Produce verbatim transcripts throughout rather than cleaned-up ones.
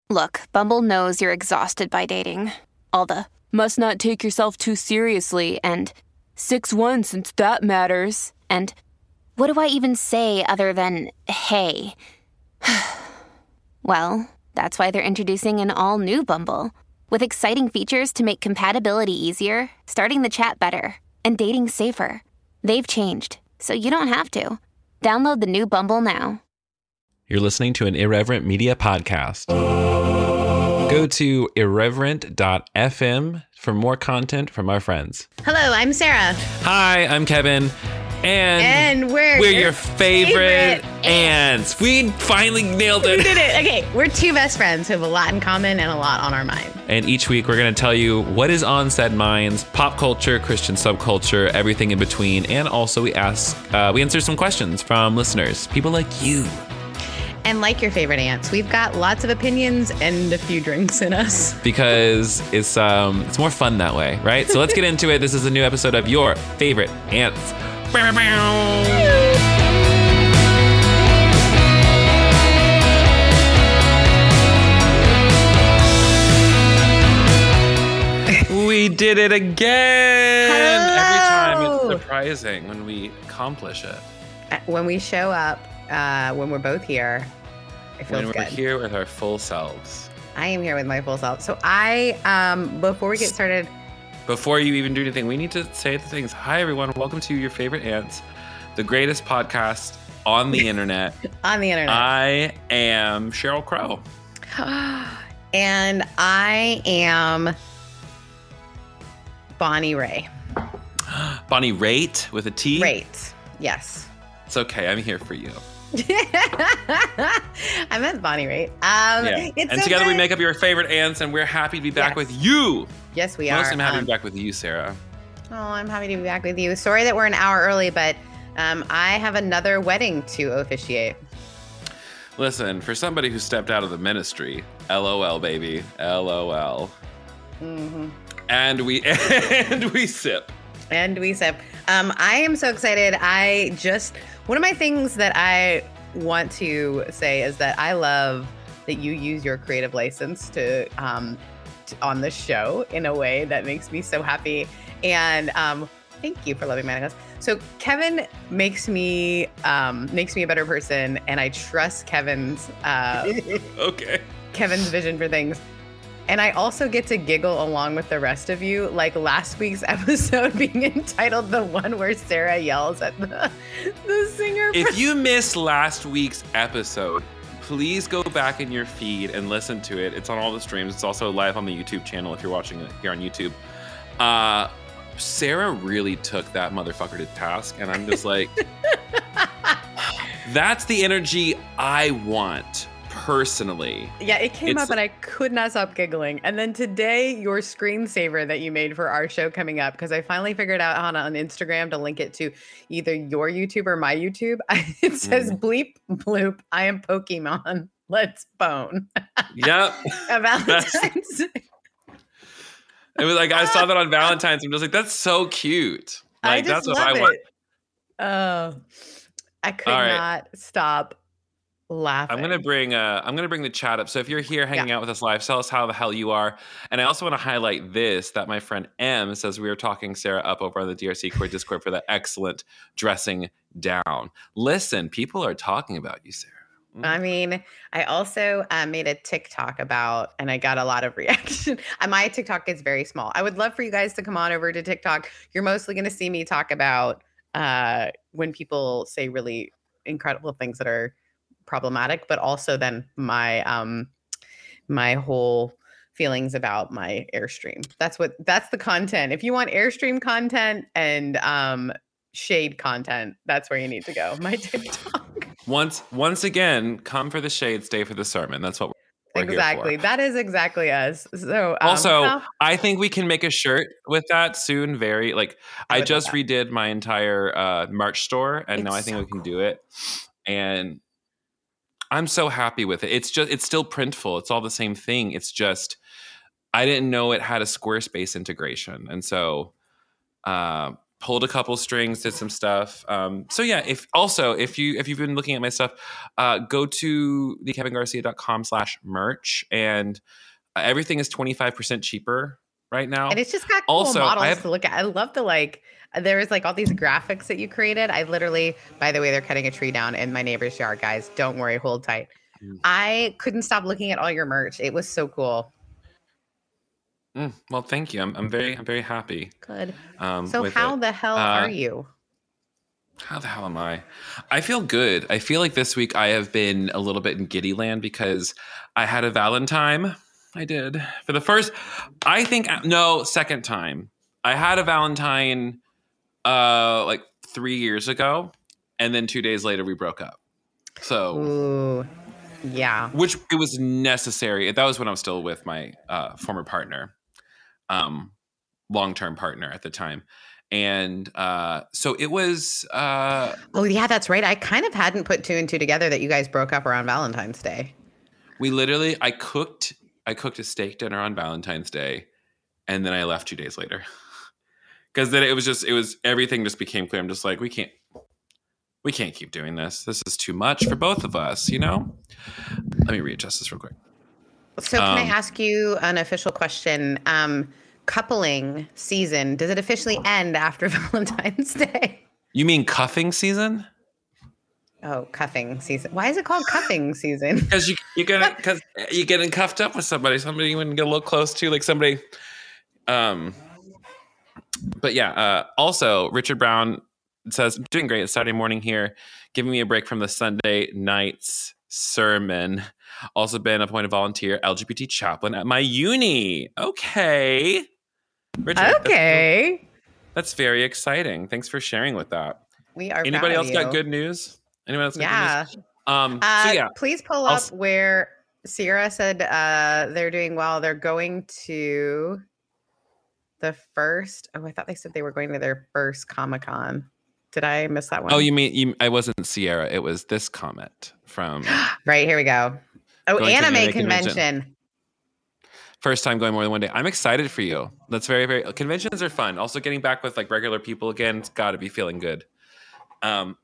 Look, Bumble knows you're exhausted by dating. All the must not take yourself too seriously and six one since that matters. And what do I even say other than hey? Well, that's why they're introducing an all-new Bumble with exciting features to make compatibility easier, starting the chat better, and dating safer. They've changed, so you don't have to. Download the new Bumble now. You're listening to an Irreverent Media podcast. Go to irreverent dot f m for more content from our friends. Hello, I'm Sarah. Hi, I'm Kevin. And, and we're, we're your, your favorite, favorite ants. ants. We finally nailed it. We did it. Okay, we're two best friends who have a lot in common and a lot on our mind. And each week we're going to tell you what is on said minds, pop culture, Christian subculture, everything in between. And also we ask, uh, we answer some questions from listeners, people like you. And like your favorite ants, we've got lots of opinions and a few drinks in us. Because it's um it's more fun that way, right? So let's get into it. This is a new episode of Your Favorite Ants. Bow, bow. We did it again. Hello. Every time it's surprising when we accomplish it. When we show up, uh, when we're both here, it feels when we're good. Here with our full selves. I am here with my full self. So I, um, before we get started. Before you even do anything, we need to say the things. Hi, everyone. Welcome to Your Favorite Ants, the greatest podcast on the internet. on the internet. I am Sheryl Crow. And I am Bonnie Ray. Bonnie Raitt with a T? Raitt, yes. It's okay. I'm here for you. I meant Bonnie Raitt. Um, yeah. it's and so together good. we make up Your Favorite Ants, and we're happy to be back yes. with you. Yes, we Most are. I'm happy um, to be back with you, Sarah. Oh, I'm happy to be back with you. Sorry that we're an hour early, but um, I have another wedding to officiate. Listen, for somebody who stepped out of the ministry, LOL, baby, LOL. Mm-hmm. And we and we sip. And we sip. Um, I am so excited. I just, one of my things that I want to say is that I love that you use your creative license to, um, to on the show in a way that makes me so happy. And um, thank you for loving my necklace. So Kevin makes me um, makes me a better person, and I trust Kevin's uh, okay. Kevin's vision for things. And I also get to giggle along with the rest of you, like last week's episode being entitled the one where Sarah yells at the, the singer. If you missed last week's episode, please go back in your feed and listen to it. It's on all the streams. It's also live on the YouTube channel if you're watching it here on YouTube. Uh, Sarah really took that motherfucker to task, and I'm just like, that's the energy I want. Personally. Yeah, it came it's, up and I could not stop giggling. And then today, your screensaver that you made for our show coming up, because I finally figured out how to, on Instagram to link it to either your YouTube or my YouTube. It says mm. bleep bloop, I am Pokemon. Let's bone. Yep. Valentine's Day. It was like, I saw that on Valentine's. I'm just like, that's so cute. Like, I just that's what love I want. It. Oh, I could right. not stop laughing. I'm gonna bring uh I'm gonna bring the chat up. So if you're here hanging yeah. out with us live, tell us how the hell you are. And I also want to highlight this, that my friend M says we were talking Sarah up over on the D R C Core Discord for that excellent dressing down. Listen, people are talking about you, Sarah. Mm. I mean, I also uh, made a TikTok about, and I got a lot of reaction. My TikTok is very small. I would love for you guys to come on over to TikTok. You're mostly gonna see me talk about uh when people say really incredible things that are problematic, but also then my um my whole feelings about my Airstream. That's what that's the content. If you want Airstream content and um shade content, that's where you need to go. My TikTok. Once once again, come for the shade, stay for the sermon. That's what we're exactly. Here for. That is exactly us. So um, also, well, I think we can make a shirt with that soon. Very like I, I just redid my entire uh merch store, and it's now I think so we can cool. do it. And I'm so happy with it. It's just, it's still Printful. It's all the same thing. It's just, I didn't know it had a Squarespace integration. And so uh, pulled a couple strings, did some stuff. Um, so yeah, if also if you if you've been looking at my stuff, uh, go to the kevin garcia dot com slash merch, and uh, everything is twenty-five percent cheaper right now. And it's just got cool also, models I have, to look at. I love the like. There's like all these graphics that you created. I literally, by the way, they're cutting a tree down in my neighbor's yard, guys. Don't worry, hold tight. Mm. I couldn't stop looking at all your merch. It was so cool. Mm, well, thank you. I'm I'm very I'm very happy. Good. Um, so how it. the hell uh, are you? How the hell am I? I feel good. I feel like this week I have been a little bit in giddy land because I had a Valentine. I did for the first. I think no second time. I had a Valentine, uh, like three years ago, and then two days later we broke up. So. Ooh. Yeah. Which it was necessary. That was when I was still with my uh, former partner, um, long-term partner at the time. And uh, so it was. Uh, oh, yeah, that's right. I kind of hadn't put two and two together that you guys broke up around Valentine's Day. We literally, I cooked, I cooked a steak dinner on Valentine's Day, and then I left two days later. Because then it was just, it was, everything just became clear. I'm just like, we can't. We can't keep doing this. This is too much for both of us, you know? Let me readjust this real quick. So can um, I ask you an official question? Um, coupling season, does it officially end after Valentine's Day? You mean cuffing season? Oh, cuffing season. Why is it called cuffing season? Because you, you're getting, because you're getting cuffed up with somebody, somebody you want to get a little close to, like somebody. Um, but yeah, uh, also Richard Brown says, doing great. It's Saturday morning here, giving me a break from the Sunday night's sermon. Also been appointed volunteer L G B T chaplain at my uni. Okay. Richard, okay. That's, that's very exciting. Thanks for sharing with that. We are Anybody proud else of you. got good news? Anyone else got yeah. good news? Um, uh, so yeah. Please pull up I'll... where Sierra said uh, they're doing well. They're going to the first. Oh, I thought they said they were going to their first Comic-Con. Did I miss that one? Oh, you mean you, I wasn't Sierra. It was this comment from. Right, here we go. Oh, anime, anime convention. convention. First time going more than one day. I'm excited for you. That's very, very. Conventions are fun. Also, getting back with like regular people again, it's got to be feeling good. Um,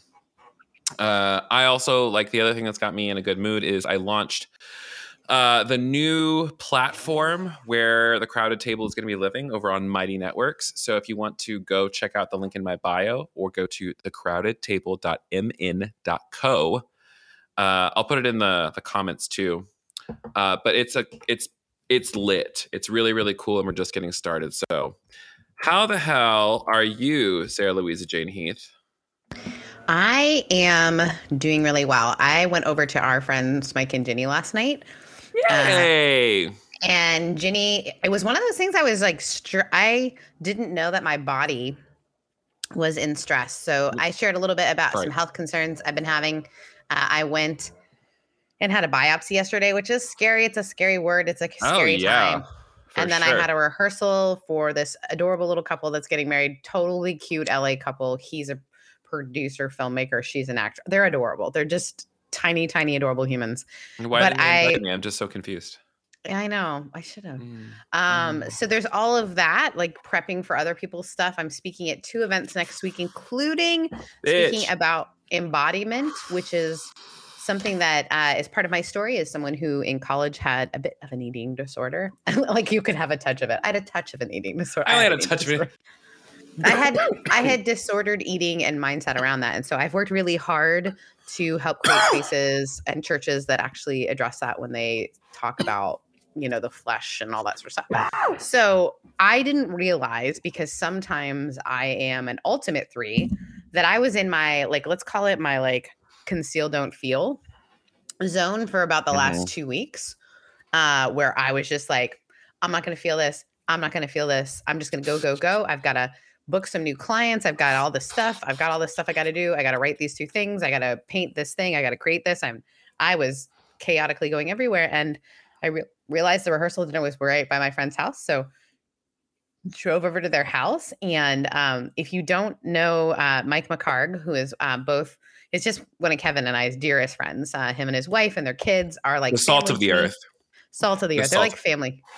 uh, I also like the other thing that's got me in a good mood is I launched uh, the new platform where the Crowded Table is going to be living over on Mighty Networks. So if you want to go check out the link in my bio or go to the crowded table dot m n dot co, uh, I'll put it in the the comments too. Uh, but it's a it's it's lit. It's really really cool, and we're just getting started. So, how the hell are you, Sarah Louisa Jane Heath? I am doing really well. I went over to our friends Mike and Ginny last night. Yay! Uh, and Ginny, it was one of those things I was like, str- I didn't know that my body was in stress. So I shared a little bit about right. some health concerns I've been having. Uh, I went and had a biopsy yesterday, which is scary. It's a scary word. It's a scary oh, yeah, time. And then sure. I had a rehearsal for this adorable little couple that's getting married. Totally cute L A couple. He's a producer, filmmaker. She's an actor. They're adorable. They're just tiny, tiny, adorable humans. Why but didn't you I, invite me? I'm just so confused. I know. I should have. Mm. Um, mm. So there's all of that, like prepping for other people's stuff. I'm speaking at two events next week, including Bitch. speaking about embodiment, which is something that uh, is part of my story as someone who in college had a bit of an eating disorder. Like you could have a touch of it. I had a touch of an eating disorder. I, I had a touch disorder. of it. I had I had disordered eating and mindset around that. And so I've worked really hard to help create spaces and churches that actually address that when they talk about, you know, the flesh and all that sort of stuff. So I didn't realize, because sometimes I am an ultimate three, that I was in my, like, let's call it my like conceal, don't feel zone for about the mm-hmm. last two weeks, uh, where I was just like, I'm not going to feel this. I'm not going to feel this. I'm just going to go, go, go. I've got to book some new clients. I've got all this stuff. I've got all this stuff I got to do. I got to write these two things. I got to paint this thing. I got to create this. I'm, I was chaotically going everywhere. And I re- realized the rehearsal dinner was right by my friend's house. So drove over to their house. And um, if you don't know uh, Mike McCarg, who is uh, both, it's just one of Kevin and I's dearest friends. Uh, him and his wife and their kids are like the salt of the earth. Salt of the, the earth. They're like family.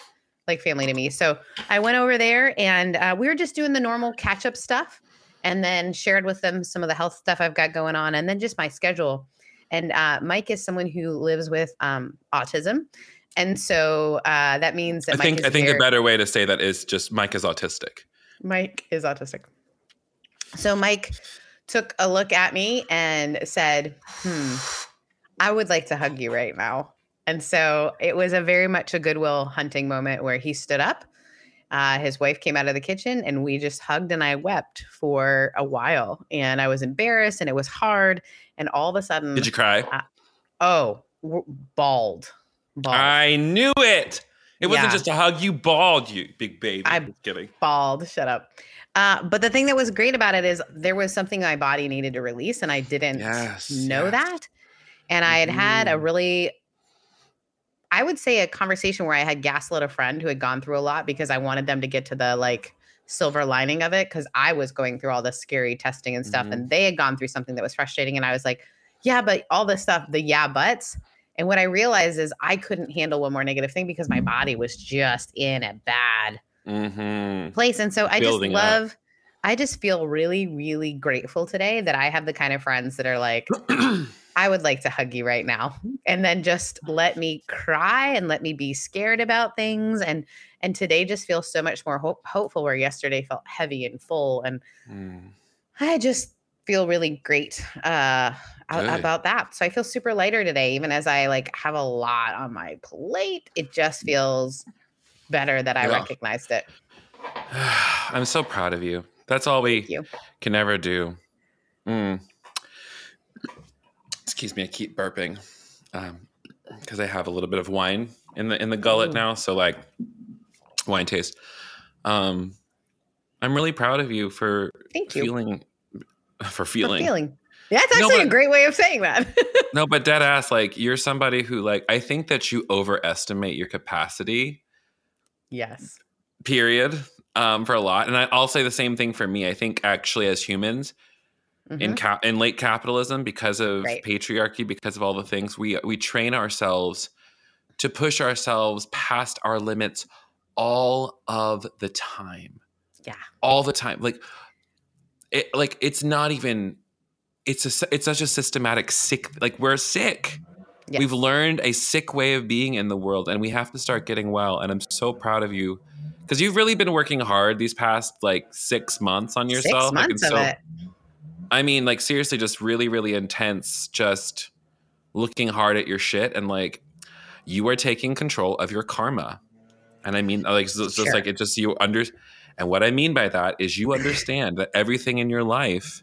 like family to me. So I went over there and uh, we were just doing the normal catch up stuff, and then shared with them some of the health stuff I've got going on, and then just my schedule. And uh, Mike is someone who lives with um, autism. And so uh, that means that I Mike think is I think very, the better way to say that is just Mike is autistic. Mike is autistic. So Mike took a look at me and said, hmm, I would like to hug you right now. And so it was a very much a Goodwill Hunting moment where he stood up. Uh, his wife came out of the kitchen and we just hugged, and I wept for a while, and I was embarrassed and it was hard. And all of a sudden, Did you cry? Uh, oh, w- bawled. bawled. I knew it. It wasn't Yeah. just a hug. You bawled, you big baby. I Just kidding. Bawled. Shut up. Uh, but the thing that was great about it is there was something my body needed to release, and I didn't Yes, know yes. that. And I had had a really, I would say, a conversation where I had gaslit a friend who had gone through a lot because I wanted them to get to the like silver lining of it, because I was going through all this scary testing and stuff, Mhm. and they had gone through something that was frustrating. And I was like, yeah, but all this stuff, the yeah, buts. And what I realized is I couldn't handle one more negative thing because my body was just in a bad Mm-hmm. place. And so I Building just up. love, I just feel really, really grateful today that I have the kind of friends that are like, I would like to hug you right now, and then just let me cry and let me be scared about things. And and today just feels so much more hope, hopeful, where yesterday felt heavy and full. And Mm. I just feel really great uh, a- Good. about that. So I feel super lighter today, even as I like have a lot on my plate. It just feels better that I Yeah. recognized it. I'm so proud of you. That's all we Thank you. can ever do. Mm. Excuse me, I keep burping because I have a little bit of wine in the in the gullet Ooh. now. So like wine taste. Um, I'm really proud of you for Thank you. feeling for For feeling. feeling. Yeah, that's No, actually but- a great way of saying that. No, but dead ass, like you're somebody who like I think that you overestimate your capacity. Yes. Period. Um, for a lot, and I, I'll say the same thing for me. I think actually, as humans, in Mhm. cap in late capitalism, because of Right. patriarchy, because of all the things, we we train ourselves to push ourselves past our limits all of the time. Yeah. All the time. Like it like it's not even it's a it's such a systematic sick, like we're sick. Yes. We've learned a sick way of being in the world, and we have to start getting well. And I'm so proud of you because you've really been working hard these past like six months on yourself. Six Like, months and of so, it. I mean, like seriously, just really, really intense. Just looking hard at your shit, and like you are taking control of your karma. And I mean, like, it's just Sure. like it just you under. And what I mean by that is you understand that everything in your life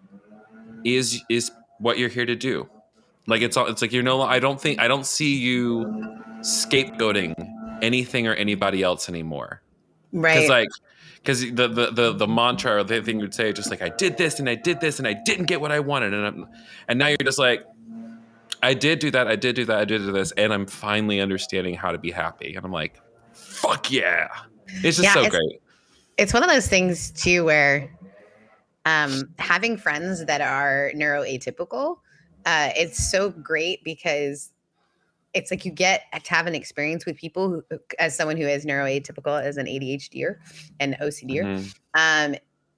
is is what you're here to do. Like it's all. It's like you're no. I don't think. I don't see you scapegoating anything or anybody else anymore. Right. Because like, because the, the the the mantra or the thing you'd say, just like I did this and I did this and I didn't get what I wanted, and I'm, and now you're just like, I did do that, I did do that, I did do this, and I'm finally understanding how to be happy, and I'm like, fuck yeah, it's just Yeah, so it's- great. It's one of those things too where um, having friends that are neuroatypical, uh, it's so great because it's like you get to have an experience with people who, as someone who is neuroatypical, as an ADHDer and OCDer. Mhm. Um,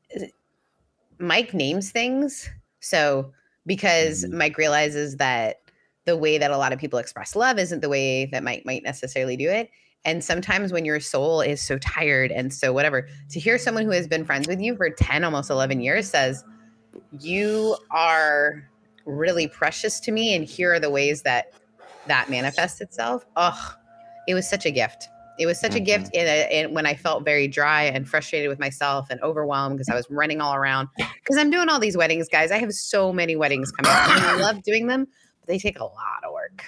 Mike names things. So because Mhm. Mike realizes that the way that a lot of people express love isn't the way that Mike might necessarily do it. And sometimes when your soul is so tired and so whatever, to hear someone who has been friends with you for ten, almost eleven years says, you are really precious to me. And here are the ways that that manifests itself. Oh, it was such a gift. It was such a Mhm. gift in, a, in when I felt very dry and frustrated with myself and overwhelmed because I was running all around. Because I'm doing all these weddings, guys. I have so many weddings coming up. And I love doing them, but they take a lot of work.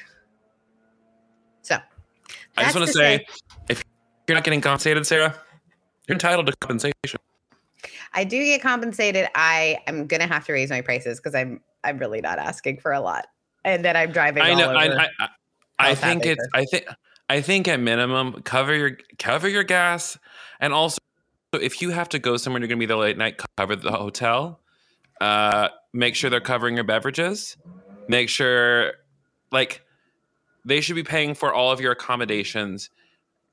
So I just that's want to to say, if you're not getting compensated, Sarah, you're entitled to compensation. I do get compensated. I am gonna have to raise my prices because I'm I'm really not asking for a lot, and then I'm driving. I all know. I, over. I, I, I Health think Advocate. it's. I think. I think at minimum, cover your cover your gas, and also if you have to go somewhere, you're going to be there late night. Cover the hotel. Uh, make sure they're covering your beverages. Make sure, like, they should be paying for all of your accommodations.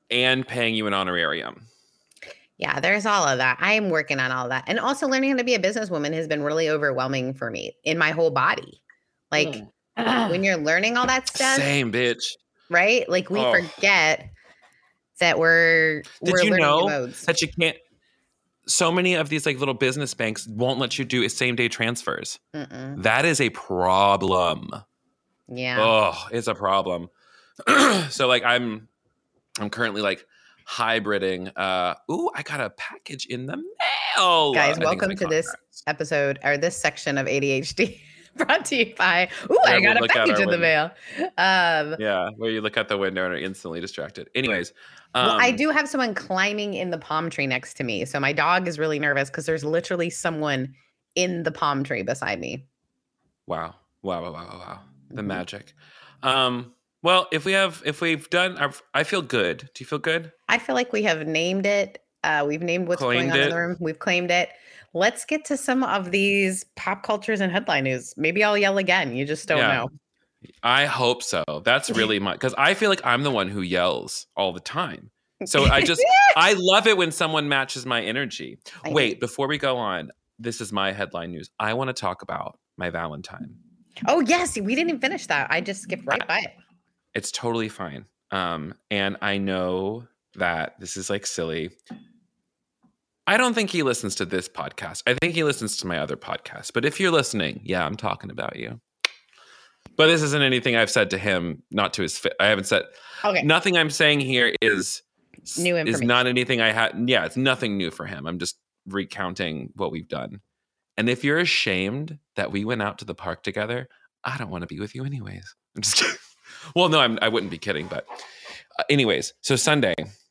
and paying you an honorarium. Yeah, there's all of that. I'm working on all of that. And also learning how to be a businesswoman has been really overwhelming for me in my whole body. Like mm. when you're learning all that stuff. Same, bitch. Right? Like we oh. forget that we're Did we're you learning know modes. that you can't so many of these like little business banks won't let you do same day transfers. Mm-mm. That is a problem. Yeah. Oh, it's a problem. So like I'm I'm currently like hybriding. Uh, ooh, I got a package in the mail. Guys, welcome to this episode or this section of A D H D brought to you by, ooh, yeah, I got a package in the mail. Um, yeah, where you look out the window and are instantly distracted. Anyways. Um, well, I do have someone climbing in the palm tree next to me. So my dog is really nervous because there's literally someone in the palm tree beside me. Wow. Wow, wow, wow, wow. The mm-hmm. magic. Um, Well, if we have, if we've done, our, I feel good. Do you feel good? I feel like we have named it. Uh, we've named what's claimed going on it. in the room. We've claimed it. Let's get to some of these pop cultures and headline news. Maybe I'll yell again. You just don't yeah. know. I hope so. That's really my, because I feel like I'm the one who yells all the time. So I just, I love it when someone matches my energy. I Wait, know. Before we go on, this is my headline news. I want to talk about my Valentine. Oh, yes. We didn't even finish that. I just skipped right by it. It's totally fine. Um, and I know that this is like silly. I don't think he listens to this podcast. I think he listens to my other podcast. But if you're listening, yeah, I'm talking about you. But this isn't anything I've said to him, not to his fit. I haven't said. Okay. Nothing I'm saying here is new information. Is not anything I had. Yeah, it's nothing new for him. I'm just recounting what we've done. And if you're ashamed that we went out to the park together, I don't want to be with you anyways. I'm just kidding. Well, no, I'm, I wouldn't be kidding. But uh, anyways, so Sunday,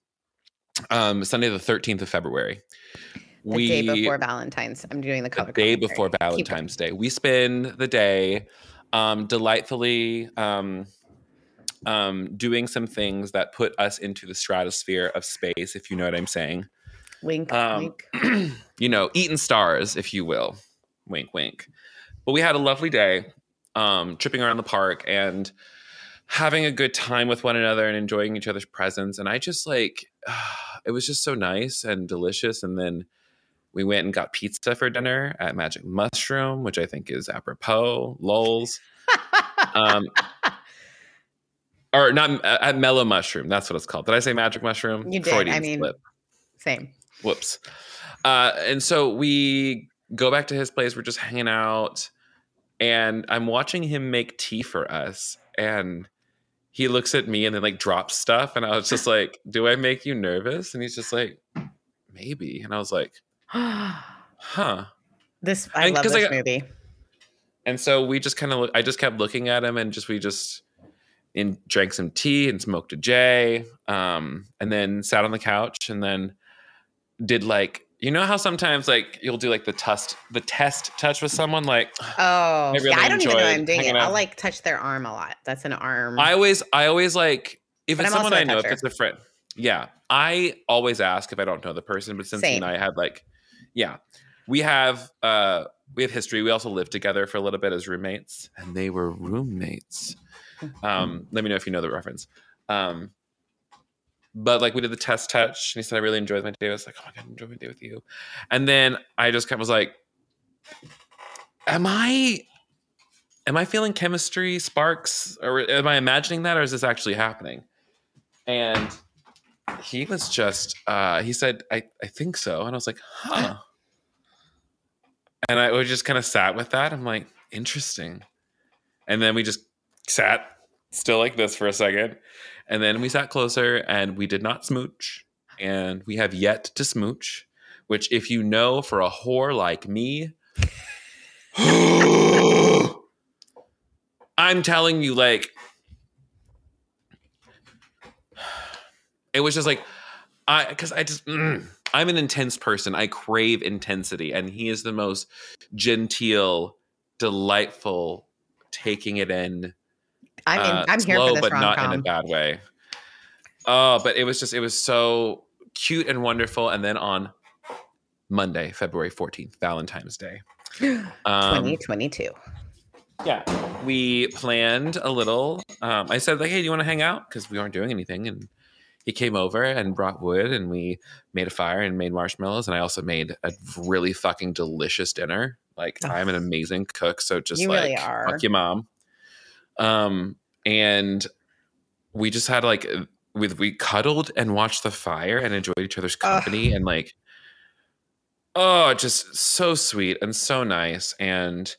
um, Sunday the thirteenth of February. The we, day before Valentine's. I'm doing the color. The day before Valentine's Day. We spend the day um, delightfully um, um, doing some things that put us into the stratosphere of space, if you know what I'm saying. Wink, um, wink. You know, eating stars, if you will. Wink, wink. But we had a lovely day um, tripping around the park and having a good time with one another and enjoying each other's presence. And I just like, uh, it was just so nice and delicious. And then we went and got pizza for dinner at Magic Mushroom, which I think is apropos. Lols. um, or not at Mellow Mushroom. That's what it's called. Did I say Magic Mushroom? You did. Freudian I mean, slip. Same. Whoops. Uh, and so we go back to his place. We're just hanging out. And I'm watching him make tea for us. And he looks at me and then like drops stuff. And I was just like, do I make you nervous? And he's just like, maybe. And I was like, huh. This, I and, love this I, movie. And so we just kind of, I just kept looking at him and just, we just in, drank some tea and smoked a J. Um, and then sat on the couch and then did like, you know how sometimes like you'll do like the test, the test touch with someone like, oh, I, really yeah, I don't even know I'm doing it. I'll like touch their arm a lot. That's an arm. I always, I always like, if but it's I'm someone I know, if it's a friend. Yeah. I always ask if I don't know the person, but since he and I had like, yeah, we have, uh, we have history. We also lived together for a little bit as roommates and they were roommates. Um, let me know if you know the reference. Um, But like we did the test touch and he said, I really enjoyed my day. I was like, oh my God, I enjoyed my day with you. And then I just kind of was like, am I, am I feeling chemistry sparks or am I imagining that or is this actually happening? And he was just, uh, he said, I, I think so. And I was like, huh. And I just kind of sat with that. I'm like, interesting. And then we just sat still like this for a second. And then we sat closer and we did not smooch. And we have yet to smooch, which if you know for a whore like me, I'm telling you, like, it was just like, I, because I just, mm, I'm an intense person. I crave intensity. And he is the most genteel, delightful, taking it in. I mean, uh, I'm here slow, for this but rom-com. Not in a bad way. Oh, but it was just, it was so cute and wonderful. And then on Monday, February fourteenth, Valentine's Day. Um, twenty twenty-two. Yeah. We planned a little. Um, I said, like, hey, do you want to hang out? Because we aren't doing anything. And he came over and brought wood, and we made a fire and made marshmallows. And I also made a really fucking delicious dinner. Like oh, I'm an amazing cook. So just you like, really are. fuck your mom. Um, and we just had like, with, we cuddled and watched the fire and enjoyed each other's company. Ugh. And like, oh, just so sweet and so nice. And,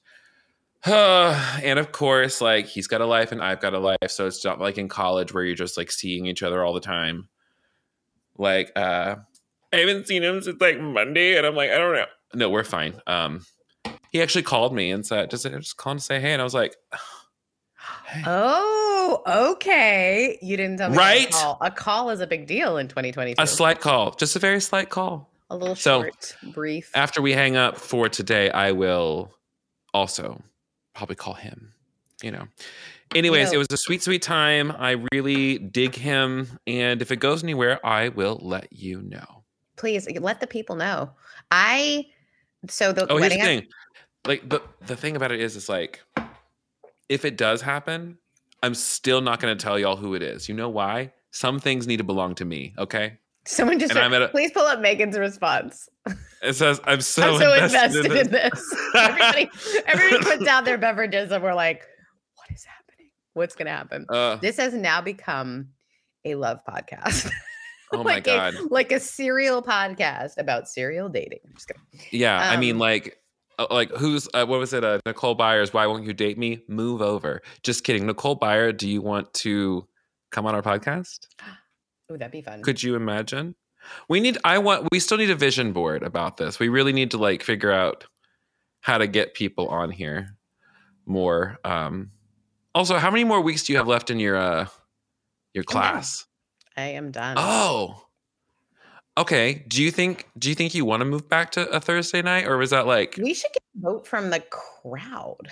uh, and of course, like he's got a life and I've got a life. So it's not like in college where you're just like seeing each other all the time. Like, uh, I haven't seen him since like Monday. And I'm like, I don't know. No, we're fine. Um, he actually called me and said, just, just call and say, hey. And I was like, hey. Oh, okay. You didn't tell me. Right? A call. A call is a big deal in twenty twenty-two. A slight call, just a very slight call. A little short, so, brief. After we hang up for today, I will also probably call him, you know. Anyways, you know, it was a sweet, sweet time. I really dig him. And if it goes anywhere, I will let you know. Please let the people know. I, so the oh, wedding. Here's the thing. Like, the, the thing about it is, it's like, if it does happen, I'm still not going to tell y'all who it is. You know why? Some things need to belong to me, okay? Someone just said, a, please pull up Megan's response. It says, I'm so, I'm so invested, invested in this. In this. everybody, everybody puts down their beverages and we're like, what is happening? What's going to happen? Uh, this has now become a love podcast. Oh like my God. A, like a serial podcast about serial dating. I'm just kidding. Yeah. Um, I mean, like, like who's, uh, what was it? Uh, Nicole Byers, Why Won't You Date Me? Move over. Just kidding. Nicole Byer, do you want to come on our podcast? Oh, that'd be fun. Could you imagine? We need, I want, we still need a vision board about this. We really need to like figure out how to get people on here more. Um, also, how many more weeks do you have left in your, uh, your class? I am done. Oh, okay. Do you think, do you think you want to move back to a Thursday night, or was that like, we should get a vote from the crowd.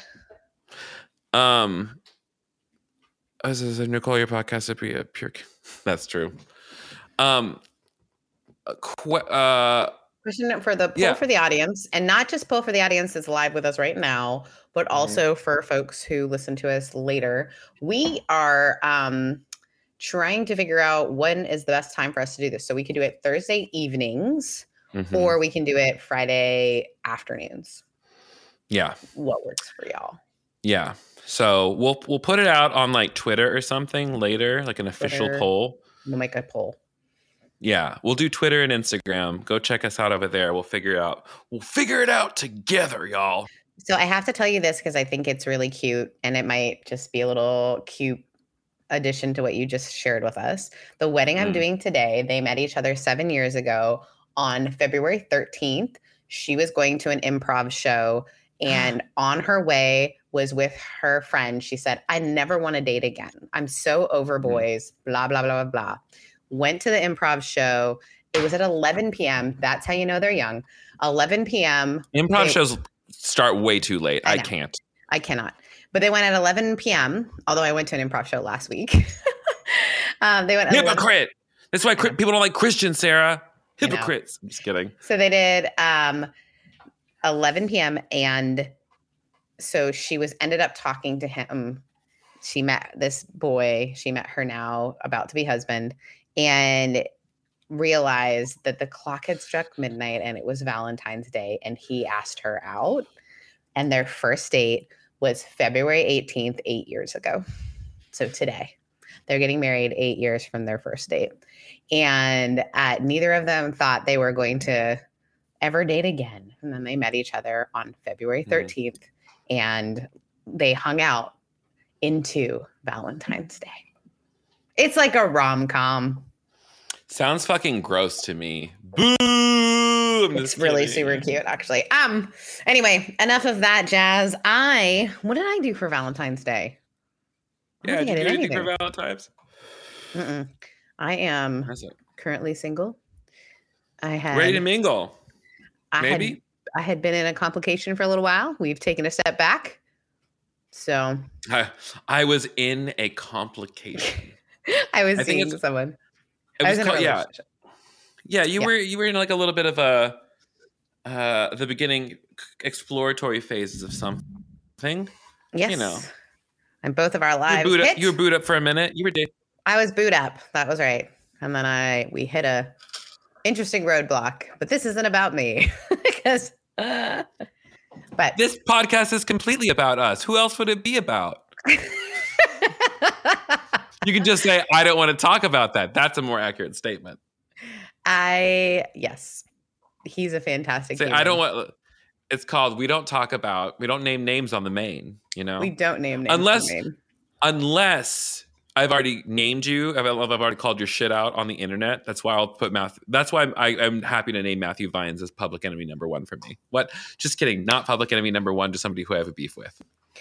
Um, as is Nicole, your podcast would be a pure, that's true. Um, qu- uh, question for the poll yeah. for the audience, and not just poll for the audience that's live with us right now, but also mm-hmm. for folks who listen to us later. We are um, trying to figure out when is the best time for us to do this. So we could do it Thursday evenings, mm-hmm. or we can do it Friday afternoons. Yeah. What works for y'all? Yeah. So we'll we'll put it out on like Twitter or something later, like an official Twitter. poll. We'll make a poll. Yeah, we'll do Twitter and Instagram. Go check us out over there. We'll figure it out. We'll figure it out together, y'all. So I have to tell you this because I think it's really cute, and it might just be a little cute addition to what you just shared with us. The wedding mm. I'm doing today, they met each other seven years ago on February thirteenth. She was going to an improv show, and on her way was with her friend. She said, I never want to date again. I'm so over boys, mm. blah, blah, blah, blah, blah. Went to the improv show. It was at eleven p.m. That's how you know they're young. eleven p.m. Improv they, shows start way too late. I, I can't. I cannot. But they went at eleven p.m., although I went to an improv show last week. um, they went at Hypocrite. eleven That's why people don't like Christians, Sarah. Hypocrites. I'm just kidding. So they did um, eleven p.m. and so she was ended up talking to him. She met this boy. She met her now about to be husband, and realized that the clock had struck midnight and it was Valentine's Day, and he asked her out, and their first date was February eighteenth, eight years ago. So today they're getting married eight years from their first date. And uh, neither of them thought they were going to ever date again. And then they met each other on February thirteenth mm. and they hung out into Valentine's Day. It's like a rom-com. Sounds fucking gross to me. Boo! I'm it's really super cute, actually. Um. Anyway, enough of that jazz. I what did I do for Valentine's Day? Yeah, did you do anything for Valentine's? Mm-mm. I am currently single. I had ready to mingle. I Maybe had, I had been in a complication for a little while. We've taken a step back. So I, I was in a complication. I was I seeing someone. It was, was called, yeah, yeah. You yeah. were you were in like a little bit of a uh, the beginning exploratory phases of something. Yes, you know, and both of our lives. You were boot up, you were boot up for a minute. You were dating. I was boot up. That was right. And then I we hit a interesting roadblock. But this isn't about me. because uh, but this podcast is completely about us. Who else would it be about? You can just say, I don't want to talk about that. That's a more accurate statement. I, yes. He's a fantastic Say, human. I don't want, it's called, we don't talk about, we don't name names on the main, you know? We don't name names Unless, on the main. unless I've already named you, I've, I've already called your shit out on the internet. That's why I'll put Matthew, that's why I'm, I, I'm happy to name Matthew Vines as public enemy number one for me. What? Just kidding. Not public enemy number one, just somebody who I have a beef with.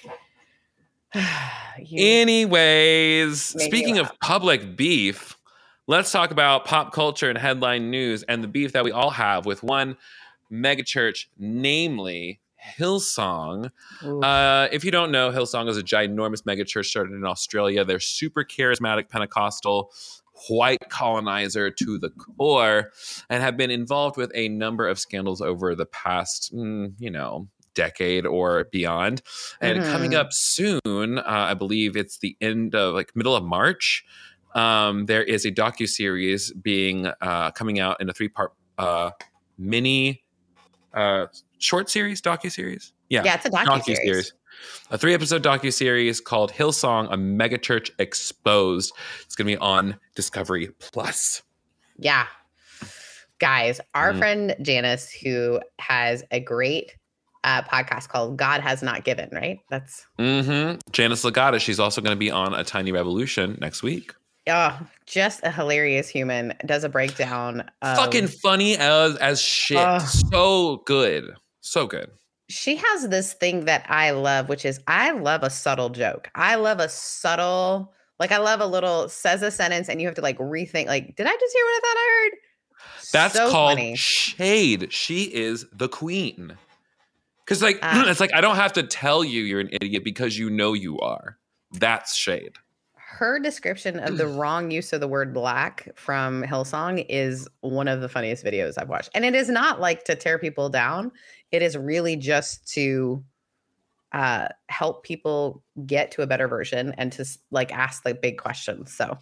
Anyways, speaking of public beef, let's talk about pop culture and headline news and the beef that we all have with one megachurch, namely Hillsong. Uh, if you don't know, Hillsong is a ginormous megachurch started in Australia. They're super charismatic Pentecostal, white colonizer to the core, and have been involved with a number of scandals over the past, mm, you know, decade or beyond. And mm-hmm. coming up soon, uh, I believe it's the end of like middle of March, um, there is a docuseries being uh, coming out in a three-part uh, mini uh, short series, docuseries. Yeah, yeah, it's a docuseries. docuseries. A three-episode docuseries called Hillsong, a Megachurch Exposed. It's going to be on Discovery Plus. Yeah. Guys, our mm. friend Janice, who has a great Uh, podcast called God Has Not Given, right? That's mm-hmm. Janice Legata. She's also going to be on A Tiny Revolution next week. Oh, just a hilarious human. Does a breakdown. Of, Fucking funny as as shit. Uh, so good. So good. She has this thing that I love, which is I love a subtle joke. I love a subtle, like I love a little, says a sentence and you have to like rethink, like, did I just hear what I thought I heard? That's so called funny. Shade. She is the queen. Because, like, uh, it's like, I don't have to tell you you're an idiot because you know you are. That's shade. Her description of the wrong use of the word black from Hillsong is one of the funniest videos I've watched. And it is not, like, to tear people down. It is really just to uh, help people get to a better version and to, like, ask, like, big questions. So,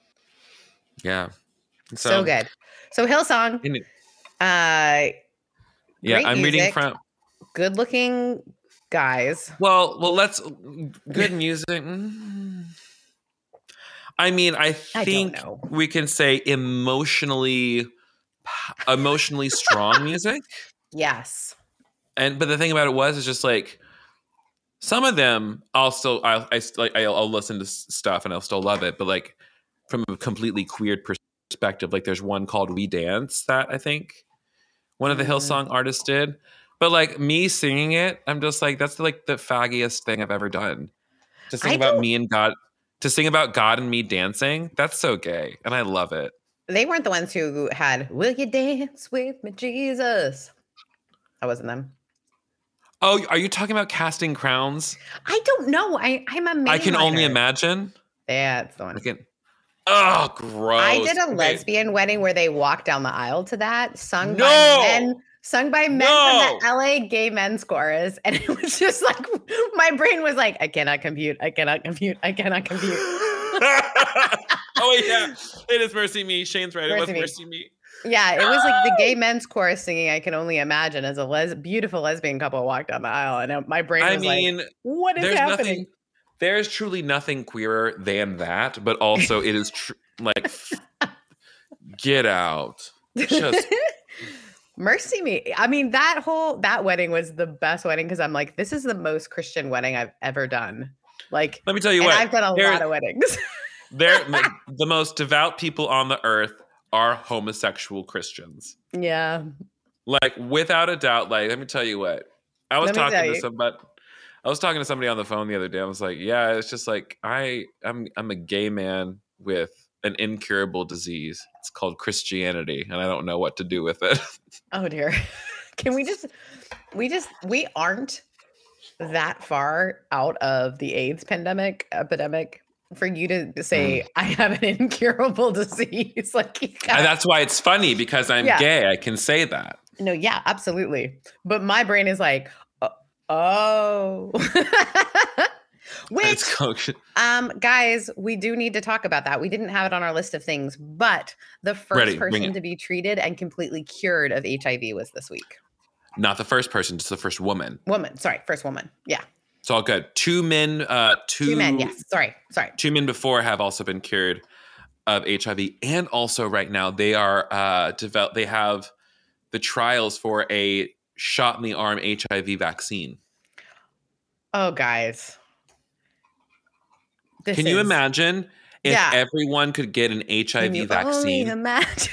yeah. So, so good. So, Hillsong. It, uh, yeah, I'm music. reading from... Good looking guys. Well, well, let's good music. I mean, I think I we can say emotionally, emotionally strong music. Yes. And but the thing about it was, is just like some of them. Also, I I like I'll, I'll listen to stuff and I'll still love it. But like from a completely queer perspective, like there's one called "We Dance" that I think one of the Hillsong artists did. But like me singing it, I'm just like, that's like the faggiest thing I've ever done. To sing I about don't... me and God, to sing about God and me dancing, that's so gay. And I love it. They weren't the ones who had, will you dance with me, Jesus? That wasn't them. Oh, are you talking about Casting Crowns? I don't know. I, I'm a I can only imagine. Yeah, it's the one. I can, oh, gross. I did a okay. lesbian wedding where they walked down the aisle to that, sung no! by men. Sung by men no. from the L A gay men's chorus. And it was just like, my brain was like, I cannot compute. I cannot compute. I cannot compute. Oh, yeah. It is Mercy Me. Shane's right. Mercy it was me. Mercy Me. Yeah, it was like the gay men's chorus singing I Can Only Imagine as a les- beautiful lesbian couple walked down the aisle. And my brain was I mean, like, what is there's happening? Nothing, there is truly nothing queerer than that. But also it is tr- like, get out. Just... Mercy me. I mean, that whole, that wedding was the best wedding because I'm like, this is the most Christian wedding I've ever done. Like, let me tell you what. I've done a lot of weddings. They're the most devout people on the earth are homosexual Christians. Yeah. Like, without a doubt, like, let me tell you what. I was let talking to somebody, I was talking to somebody on the phone the other day. I was like, yeah, it's just like, I, I'm, I'm a gay man with an incurable disease. It's called Christianity, and I don't know what to do with it. Oh dear. Can we just we just we aren't that far out of the AIDS pandemic epidemic for you to say mm. I have an incurable disease. Like and that's why it's funny because I'm yeah. gay. I can say that. No, yeah, absolutely. But my brain is like, oh. Which, um, guys, we do need to talk about that. We didn't have it on our list of things, but the first Ready, person to be treated and completely cured of H I V was this week. Not the first person, just the first woman. Woman, sorry, first woman. Yeah. It's all good. Two men, uh, two, two men, yes. Sorry, sorry. Two men before have also been cured of H I V. And also right now they are uh develop they have the trials for a shot in the arm H I V vaccine. Oh, guys. This Can is... you imagine if yeah. everyone could get an H I V Can you vaccine? Only imagine.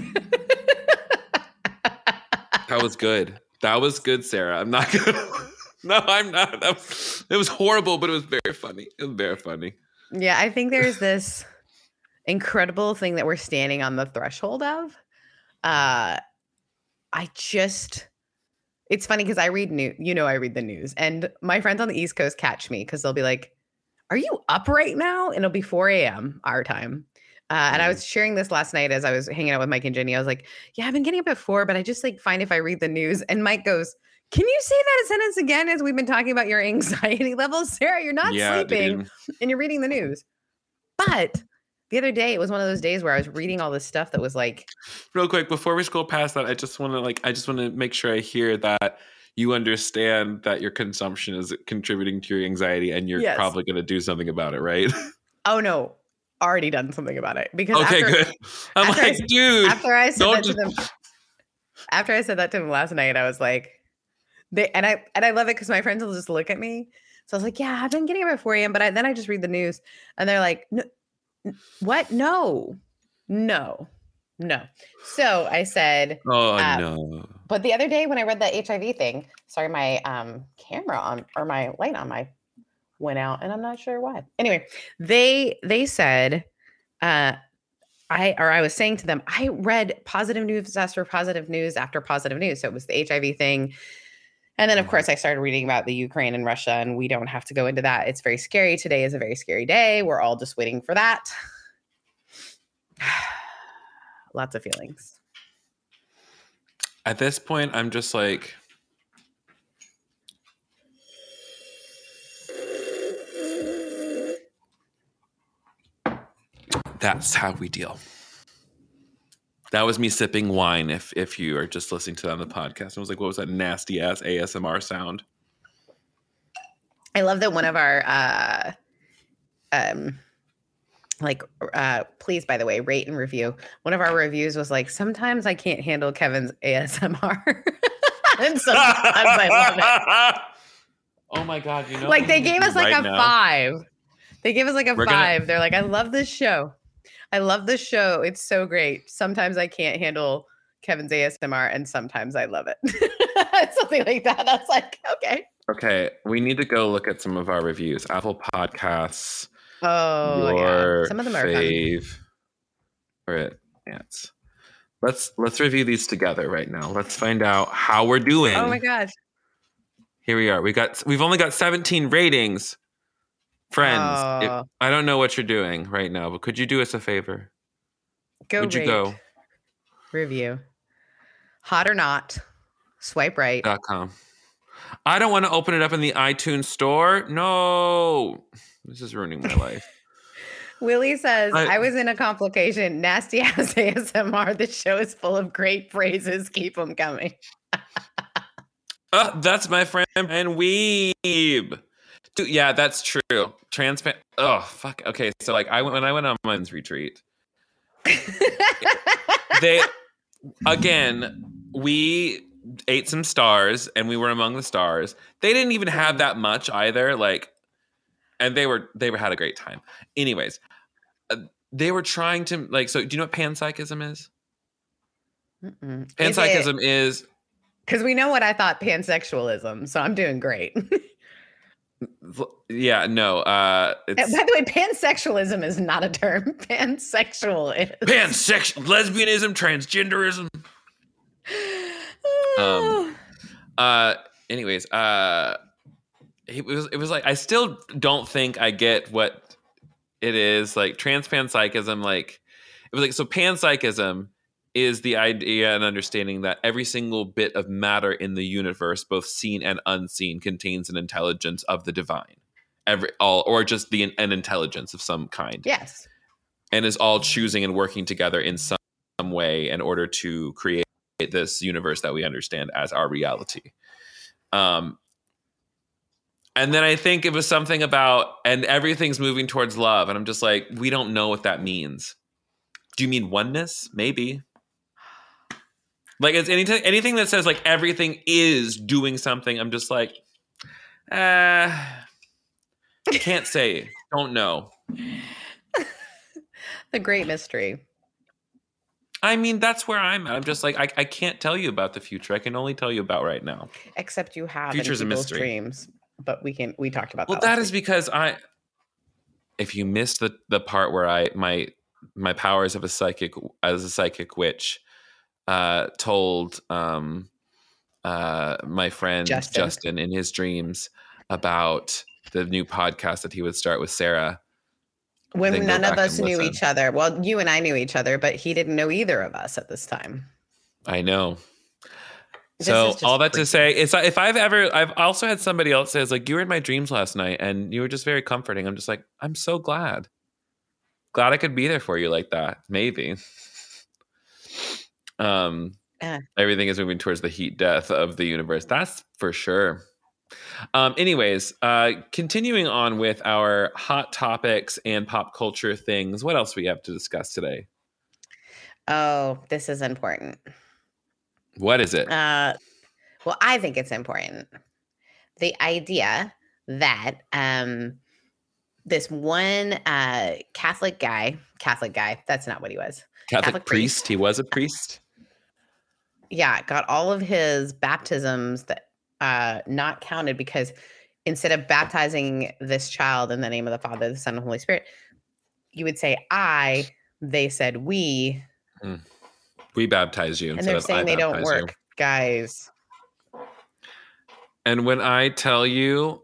That was good. That was good, Sarah. I'm not gonna. No, I'm not. Was, it was horrible, but it was very funny. It was very funny. Yeah, I think there's this incredible thing that we're standing on the threshold of. Uh, I just. It's funny because I read news. You know, I read the news, and my friends on the East Coast catch me because they'll be like, "Are you up right now?" And it'll be four a.m. our time. Uh, and I was sharing this last night as I was hanging out with Mike and Jenny. I was like, yeah, I've been getting up at four, but I just like find if I read the news. And Mike goes, can you say that sentence again as we've been talking about your anxiety levels? Sarah, you're not yeah, sleeping dude. and you're reading the news. But the other day, it was one of those days where I was reading all this stuff that was like. Real quick, before we scroll past that, I just want to like, I just want to make sure I hear that you understand that your consumption is contributing to your anxiety and you're yes. probably going to do something about it, right? Oh, no. Already done something about it because okay after, good I'm like I, dude after I said that just... to them after I said that to them last night I was like they and I and I love it because my friends will just look at me so I was like yeah I've been getting up at four a.m. but I, then I just read the news and they're like no, what no no no so I said oh uh, no but the other day when I read that H I V thing sorry my um camera on or my light on my went out and I'm not sure why. Anyway, they they said uh I or I was saying to them, I read positive news after positive news after positive news. So it was the H I V thing. And then of course I started reading about the Ukraine and Russia, and we don't have to go into that. It's very scary. Today is a very scary day. We're all just waiting for that. Lots of feelings. At this point, I'm just like that's how we deal. That was me sipping wine. If if you are just listening to that on the podcast, I was like, "What was that nasty ass A S M R sound?" I love that one of our, uh, um, like, uh, please, by the way, rate and review. One of our reviews was like, "Sometimes I can't handle Kevin's A S M R," and sometimes I love it. Oh my god! You know, like they gave us like right a now. five. They gave us like a We're five. Gonna- They're like, "I love this show." I love the show. It's so great. Sometimes I can't handle Kevin's A S M R and sometimes I love it. Something like that. I was like, okay. Okay. We need to go look at some of our reviews. Apple Podcasts. Oh, your yeah. Some of them are fave. Fun. Yes. Let's let's review these together right now. Let's find out how we're doing. Oh my gosh. Here we are. We got we've only got seventeen ratings. Friends, oh. if, I don't know what you're doing right now, but could you do us a favor? Go Would rate. you go? Review. Hot or not. Swipe right. Dot com. I don't want to open it up in the iTunes store. No. This is ruining my life. Willie says, I, I was in a complication. Nasty ass A S M R. The show is full of great phrases. Keep them coming. uh, that's my friend and Weeb. Dude, yeah, that's true. Transparent. Oh, fuck. Okay, so like I went when I went on men's retreat. they again, we ate some stars and we were among the stars. They didn't even have that much either. Like, and they were they were had a great time. Anyways, uh, they were trying to like. So, do you know what panpsychism is? Mm-mm. Panpsychism is because we know what I thought pansexualism. So I'm doing great. Yeah, no. Uh, it's, by the way, pansexualism is not a term. Pansexual is. Pansexual, lesbianism, transgenderism. um. Uh. Anyways. Uh. It was. It was like I still don't think I get what it is. Like trans panpsychism. Like it was like so. Panpsychism is the idea and understanding that every single bit of matter in the universe, both seen and unseen, contains an intelligence of the divine. every all or just the an intelligence of some kind. Yes. And is all choosing and working together in some, some way in order to create this universe that we understand as our reality. Um, and then I think it was something about, and everything's moving towards love. And I'm just like, we don't know what that means. Do you mean oneness? Maybe. Like, it's anything, anything that says like everything is doing something. I'm just like, uh, can't say, don't know. The great mystery. I mean, that's where I'm at. I'm just like, I, I can't tell you about the future. I can only tell you about right now. Except you have Future's in a people's mystery. dreams. But we can we talked about well, that. Well, that is because I. If you missed the the part where I my my powers of a psychic as a psychic witch, uh, told um, uh, my friend Justin. Justin in his dreams about the new podcast that he would start with Sarah. When none of us knew each other. Well, you and I knew each other, but he didn't know either of us at this time. I know. So all that freaky. to say, it's if I've ever, I've also had somebody else say, like, you were in my dreams last night and you were just very comforting. I'm just like, I'm so glad. Glad I could be there for you like that. Maybe. um, uh. Everything is moving towards the heat death of the universe. That's for sure. Um, anyways, uh, continuing on with our hot topics and pop culture things. What else we have to discuss today? Oh, this is important. What is it? Uh, well, I think it's important. The idea that um, this one uh, Catholic guy, Catholic guy, that's not what he was. Catholic, Catholic priest. priest. He was a priest. Yeah, got all of his baptisms that uh, not counted because instead of baptizing this child in the name of the Father, the Son, and Holy Spirit, you would say I, they said we. Mm. We baptize you. And they're saying they don't work, you. guys. And when I tell you,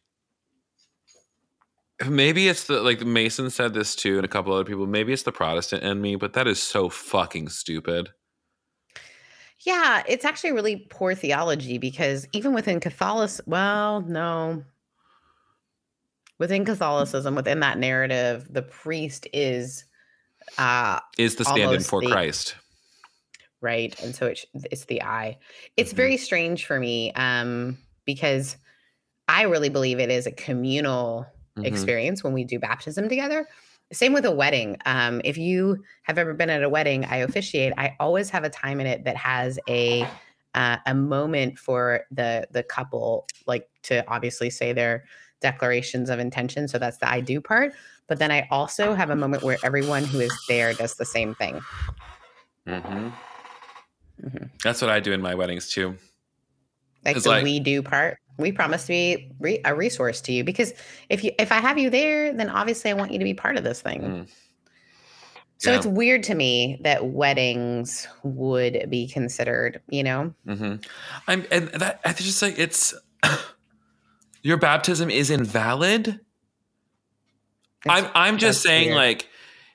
maybe it's the, like Mason said this too, and a couple other people, maybe it's the Protestant in me, but that is so fucking stupid. Yeah, it's actually really poor theology because even within Catholicism, well, no. Within Catholicism, within that narrative, the priest is uh, is the stand-in for the, Christ. Right. And so it's, it's the I. It's mm-hmm. very strange for me um, because I really believe it is a communal mm-hmm. experience when we do baptism together. Same with a wedding. Um, if you have ever been at a wedding, I officiate. I always have a time in it that has a uh, a moment for the the couple, like to obviously say their declarations of intention. So that's the I do part. But then I also have a moment where everyone who is there does the same thing. Mm-hmm. Mm-hmm. That's what I do in my weddings too. Like it's the like, we do part. We promise to be re- a resource to you because if you if I have you there, then obviously I want you to be part of this thing. Mm. So yeah. It's weird to me that weddings would be considered, you know. Mm-hmm. I'm and that I just like it's your baptism is invalid. It's, I'm I'm just saying weird. like.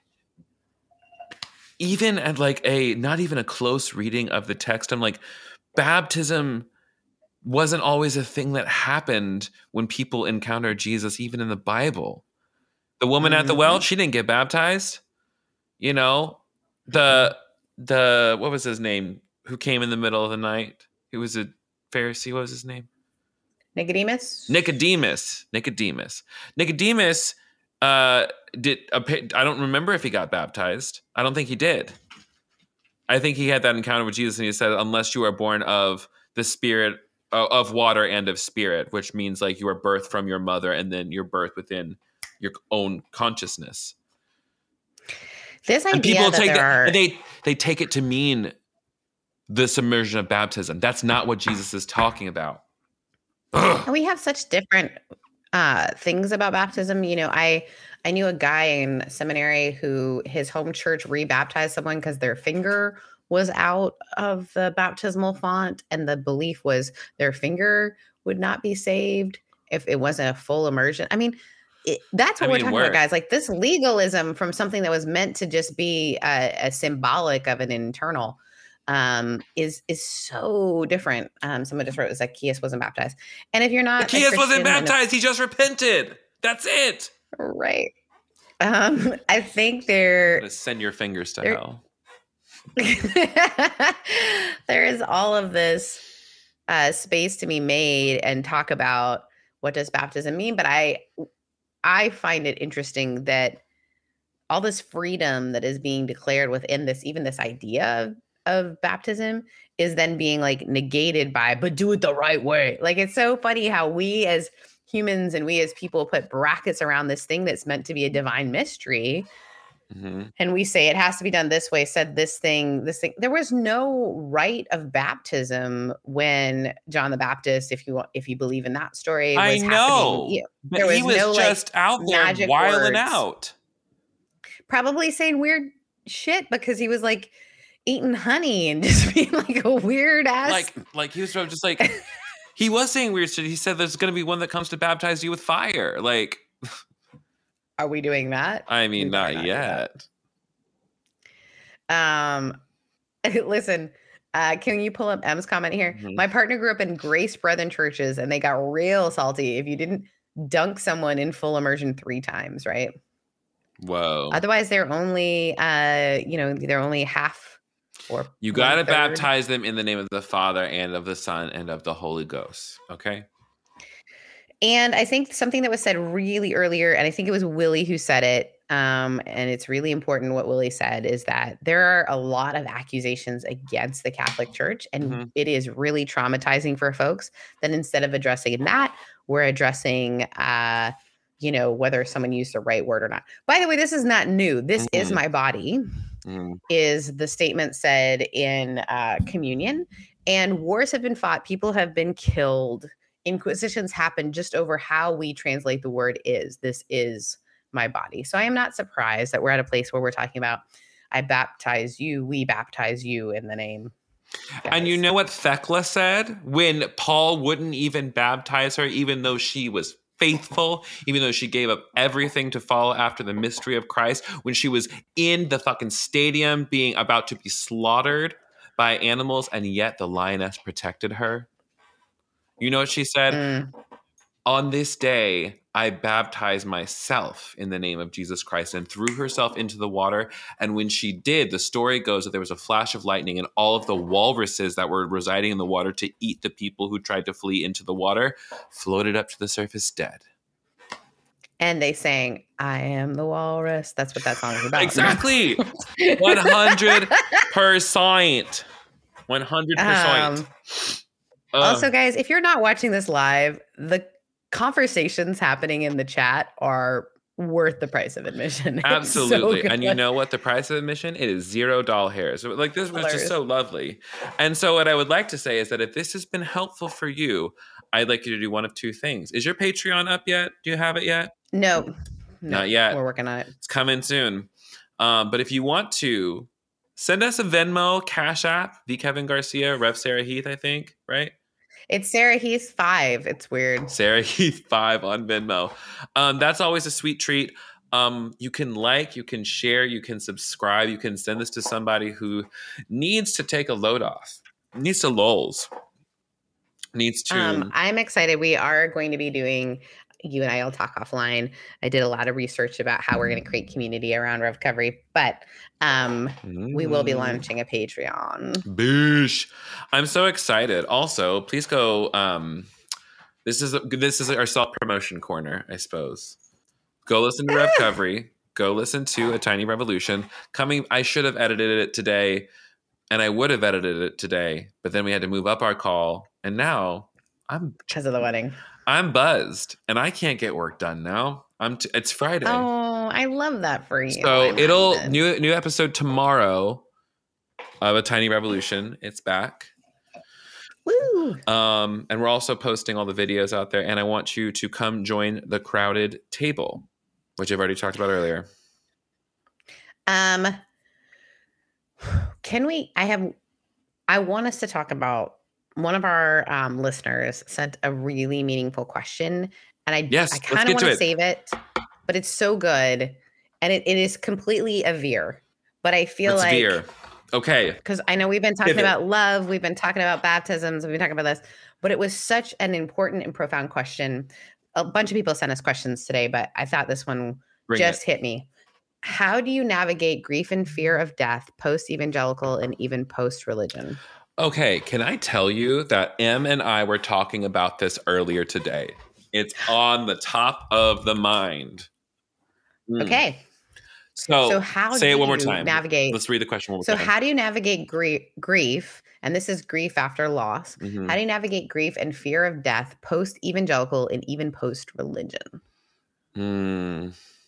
Even at like a, not even a close reading of the text, I'm like, baptism wasn't always a thing that happened when people encountered Jesus, even in the Bible. The woman mm-hmm. at the well, she didn't get baptized. You know, the, the, what was his name? Who came in the middle of the night? He was a Pharisee. What was his name? Nicodemus? Nicodemus. Nicodemus. Nicodemus. Uh, did I don't remember if he got baptized. I don't think he did. I think he had that encounter with Jesus and he said, unless you are born of the spirit uh, of water and of spirit, which means like you are birthed from your mother and then you're birthed within your own consciousness. This idea and people that take there that, are... they they take it to mean the submersion of baptism. That's not what Jesus is talking about. Ugh. And we have such different uh, things about baptism. You know, I I knew a guy in seminary who his home church rebaptized someone because their finger was out of the baptismal font, and the belief was their finger would not be saved if it wasn't a full immersion. I mean, it, that's what I we're mean, talking about, guys. Like this legalism from something that was meant to just be a, a symbolic of an internal. Um, is is so different. Um, someone just wrote Zacchaeus wasn't baptized, and if you're not, Zacchaeus wasn't baptized. He just repented. That's it. Right. Um, I think there. Send your fingers to hell. There is all of this uh, space to be made and talk about what does baptism mean, but I, I find it interesting that all this freedom that is being declared within this, even this idea of, of baptism, is then being like negated by, but do it the right way. Like, it's so funny how we as humans and we as people put brackets around this thing that's meant to be a divine mystery. Mm-hmm. And we say it has to be done this way, said this thing, this thing. There was no rite of baptism when John the Baptist, if you if you believe in that story, was I know. happening. There was he was no, just like, out there wiling out. Probably saying weird shit because he was like eating honey and just being like a weird ass. Like, like he was just like, he was saying weird shit. He said there's going to be one that comes to baptize you with fire. Like, are we doing that? I mean, not, not yet. Um, listen, uh, can you pull up M's comment here? Mm-hmm. My partner grew up in Grace Brethren churches and they got real salty if you didn't dunk someone in full immersion three times, right? Whoa. Otherwise, they're only, uh, you know, they're only half or you got to baptize them in the name of the Father and of the Son and of the Holy Ghost. Okay. And I think something that was said really earlier, and I think it was Willie who said it, um, and it's really important what Willie said, is that there are a lot of accusations against the Catholic Church, and mm-hmm. it is really traumatizing for folks that instead of addressing that, we're addressing uh you know, whether someone used the right word or not. By the way, this is not new. This mm-hmm. is my body, mm-hmm. is the statement said in uh, communion. And wars have been fought. People have been killed. Inquisitions happen just over how we translate the word is. This is my body. So I am not surprised that we're at a place where we're talking about, I baptize you, we baptize you in the name. Guys. And you know what Thecla said when Paul wouldn't even baptize her, even though she was faithful, even though she gave up everything to follow after the mystery of Christ, when she was in the fucking stadium being about to be slaughtered by animals, and yet the lioness protected her. You know what she said? Mm. On this day, I baptize myself in the name of Jesus Christ, and threw herself into the water. And when she did, the story goes that there was a flash of lightning, and all of the walruses that were residing in the water to eat the people who tried to flee into the water floated up to the surface dead. And they sang, I am the walrus. That's what that song is about. Exactly. one hundred percent. one hundred percent. Um, uh. Also, guys, if you're not watching this live, the conversations happening in the chat are worth the price of admission. Absolutely. So and you know what the price of admission? It is zero doll hairs. Like, this was just so lovely. And so what I would like to say is that if this has been helpful for you, I'd like you to do one of two things. Is your Patreon up yet? Do you have it yet? No. no Not yet. We're working on it. It's coming soon. Um, but if you want to, send us a Venmo, Cash App, the Kevin Garcia, Rev Sarah Heath, I think, right? It's Sarah Heath five. It's weird. Sarah Heath five on Venmo. Um, that's always a sweet treat. Um, you can like, you can share, you can subscribe, you can send this to somebody who needs to take a load off, needs to lulls, needs to. Um, I'm excited. We are going to be doing. You and I will talk offline. I did a lot of research about how we're going to create community around Revcovery, but um, mm. we will be launching a Patreon. Boosh. I'm so excited. Also, please go. Um, this is, this is our self-promotion corner, I suppose. Go listen to Revcovery. Go listen to A Tiny Revolution. Coming, I should have edited it today, and I would have edited it today, but then we had to move up our call, and now I'm because of the wedding. I'm buzzed, and I can't get work done now. I'm. T- it's Friday. Oh, I love that for you. So I'm it'll happy. new new episode tomorrow of A Tiny Revolution. It's back. Woo! Um, and we're also posting all the videos out there. And I want you to come join the crowded table, which I've already talked about earlier. Um, can we? I have. I want us to talk about. One of our um, listeners sent a really meaningful question, and I, yes, I kind of want to save it, but it's so good, and it, it is completely a veer. But I feel let's like veer. Okay, because I know we've been talking Pivot. about love, we've been talking about baptisms, we've been talking about this, but it was such an important and profound question. a bunch of people sent us questions today, but I thought this one Bring just it. hit me. How do you navigate grief and fear of death, post-evangelical and even post-religion? Okay, can I tell you that Em and I were talking about this earlier today? It's on the top of the mind. Mm. Okay. So, so how say do it one more you time. navigate? Let's read the question one more so time. how do you navigate grief? Grief, and this is grief after loss. Mhm. How do you navigate grief and fear of death, post-evangelical and even post-religion? Hmm.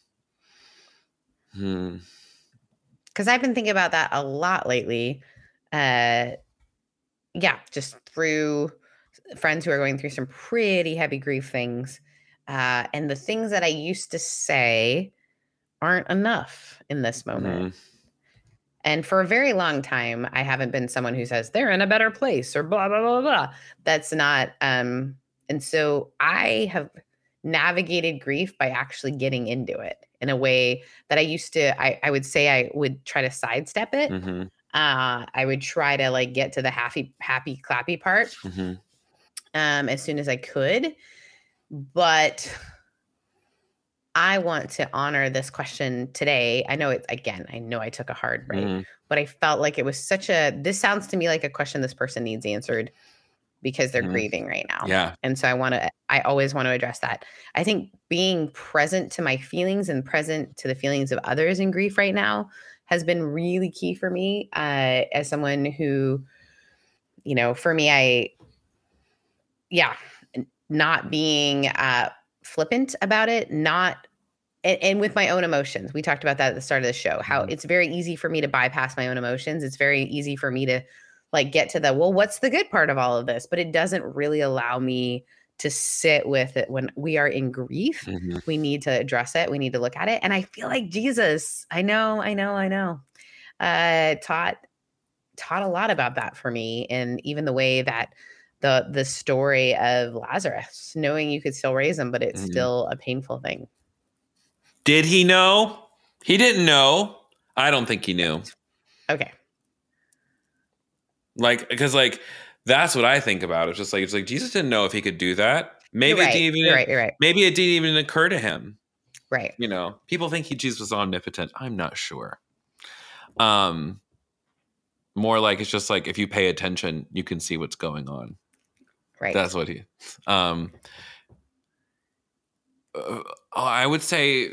Hmm. Because I've been thinking about that a lot lately. Uh, yeah, just through friends who are going through some pretty heavy grief things. Uh, and the things that I used to say aren't enough in this moment. Mhm. And for a very long time, I haven't been someone who says they're in a better place or blah, blah, blah, blah. That's not. Um, and so I have navigated grief by actually getting into it in a way that I used to, I, I would say I would try to sidestep it. Mhm. Uh, I would try to like get to the happy, happy, clappy part Mhm. um, as soon as I could. But I want to honor this question today. I know it's, again, I know I took a hard break, Mhm. but I felt like it was such a, this sounds to me like a question this person needs answered because they're Mhm. grieving right now. Yeah. And so I want to, I always want to address that. I think being present to my feelings and present to the feelings of others in grief right now has been really key for me uh, as someone who, you know, for me, I, yeah, n- not being uh, flippant about it, not, and, and with my own emotions. We talked about that at the start of the show, how Mhm. it's very easy for me to bypass my own emotions. It's very easy for me to like get to the, well, what's the good part of all of this? But it doesn't really allow me to sit with it when we are in grief. Mhm. We need to address it. We need to look at it. And I feel like Jesus, I know, I know, I know, uh, taught taught a lot about that for me. And even the way that the the story of Lazarus, knowing you could still raise him, but it's Mhm. still a painful thing. Did he know? He didn't know. I don't think he knew. Okay. Like, because like that's what I think about. It's just like it's like Jesus didn't know if he could do that. Maybe You're it right. didn't even. You're right. You're right. Maybe it didn't even occur to him. Right. You know, people think he Jesus was omnipotent. I'm not sure. Um, more like it's just like if you pay attention, you can see what's going on. Right. That's what he. Um, uh, I would say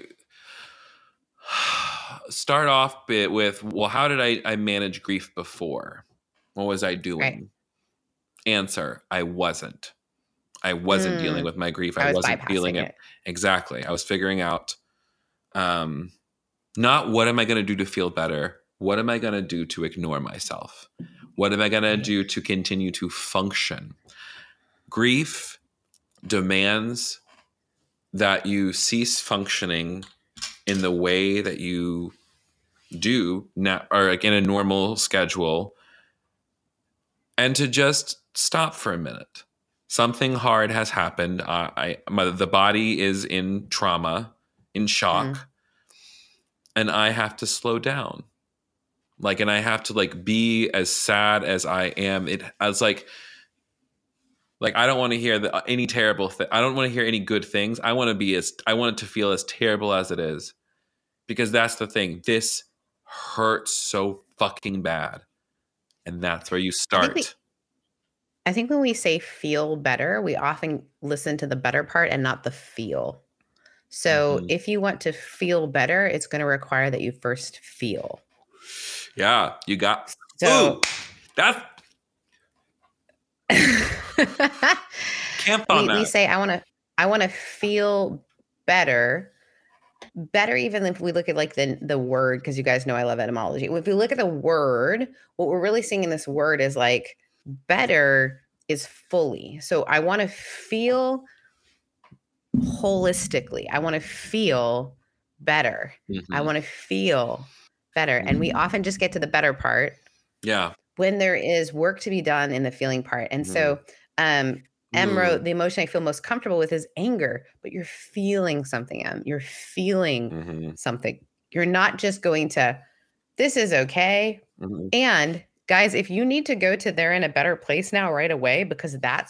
start off bit with, well, how did I, I manage grief before? What was I doing? Right. Answer: I wasn't. I wasn't Mm, dealing with my grief. I, I was wasn't feeling bypassing it. it. Exactly. I was figuring out um, not what am I going to do to feel better? What am I going to do to ignore myself? What am I going to do to continue to function? Grief demands that you cease functioning in the way that you do now, or like in a normal schedule, and to just stop for a minute. Something hard has happened. I, I my, the body is in trauma, in shock, Mm. and I have to slow down. Like, and I have to like be as sad as I am. It I was like, like I don't want to hear the, any terrible thing. I don't want to hear any good things. I want to be as I want it to feel as terrible as it is, because that's the thing. This hurts so fucking bad, and that's where you I think start. we, I think when we say feel better, we often listen to the better part and not the feel. So Mhm. if you want to feel better, it's going to require that you first feel. Yeah, you got. So Ooh, that's camp on we, that. we say, I want to, I want to feel better. Better, even if we look at like the the word, because you guys know I love etymology. If we look at the word, what we're really seeing in this word is like better is fully. So I want to feel holistically. I want to feel better. Mhm. I want to feel better. And we often just get to the better part Yeah. when there is work to be done in the feeling part. And so um Em wrote, the emotion I feel most comfortable with is anger, but you're feeling something, Em. You're feeling Mhm. something. You're not just going to, this is okay. Mhm. And guys, if you need to go to they're in a better place now right away, because that's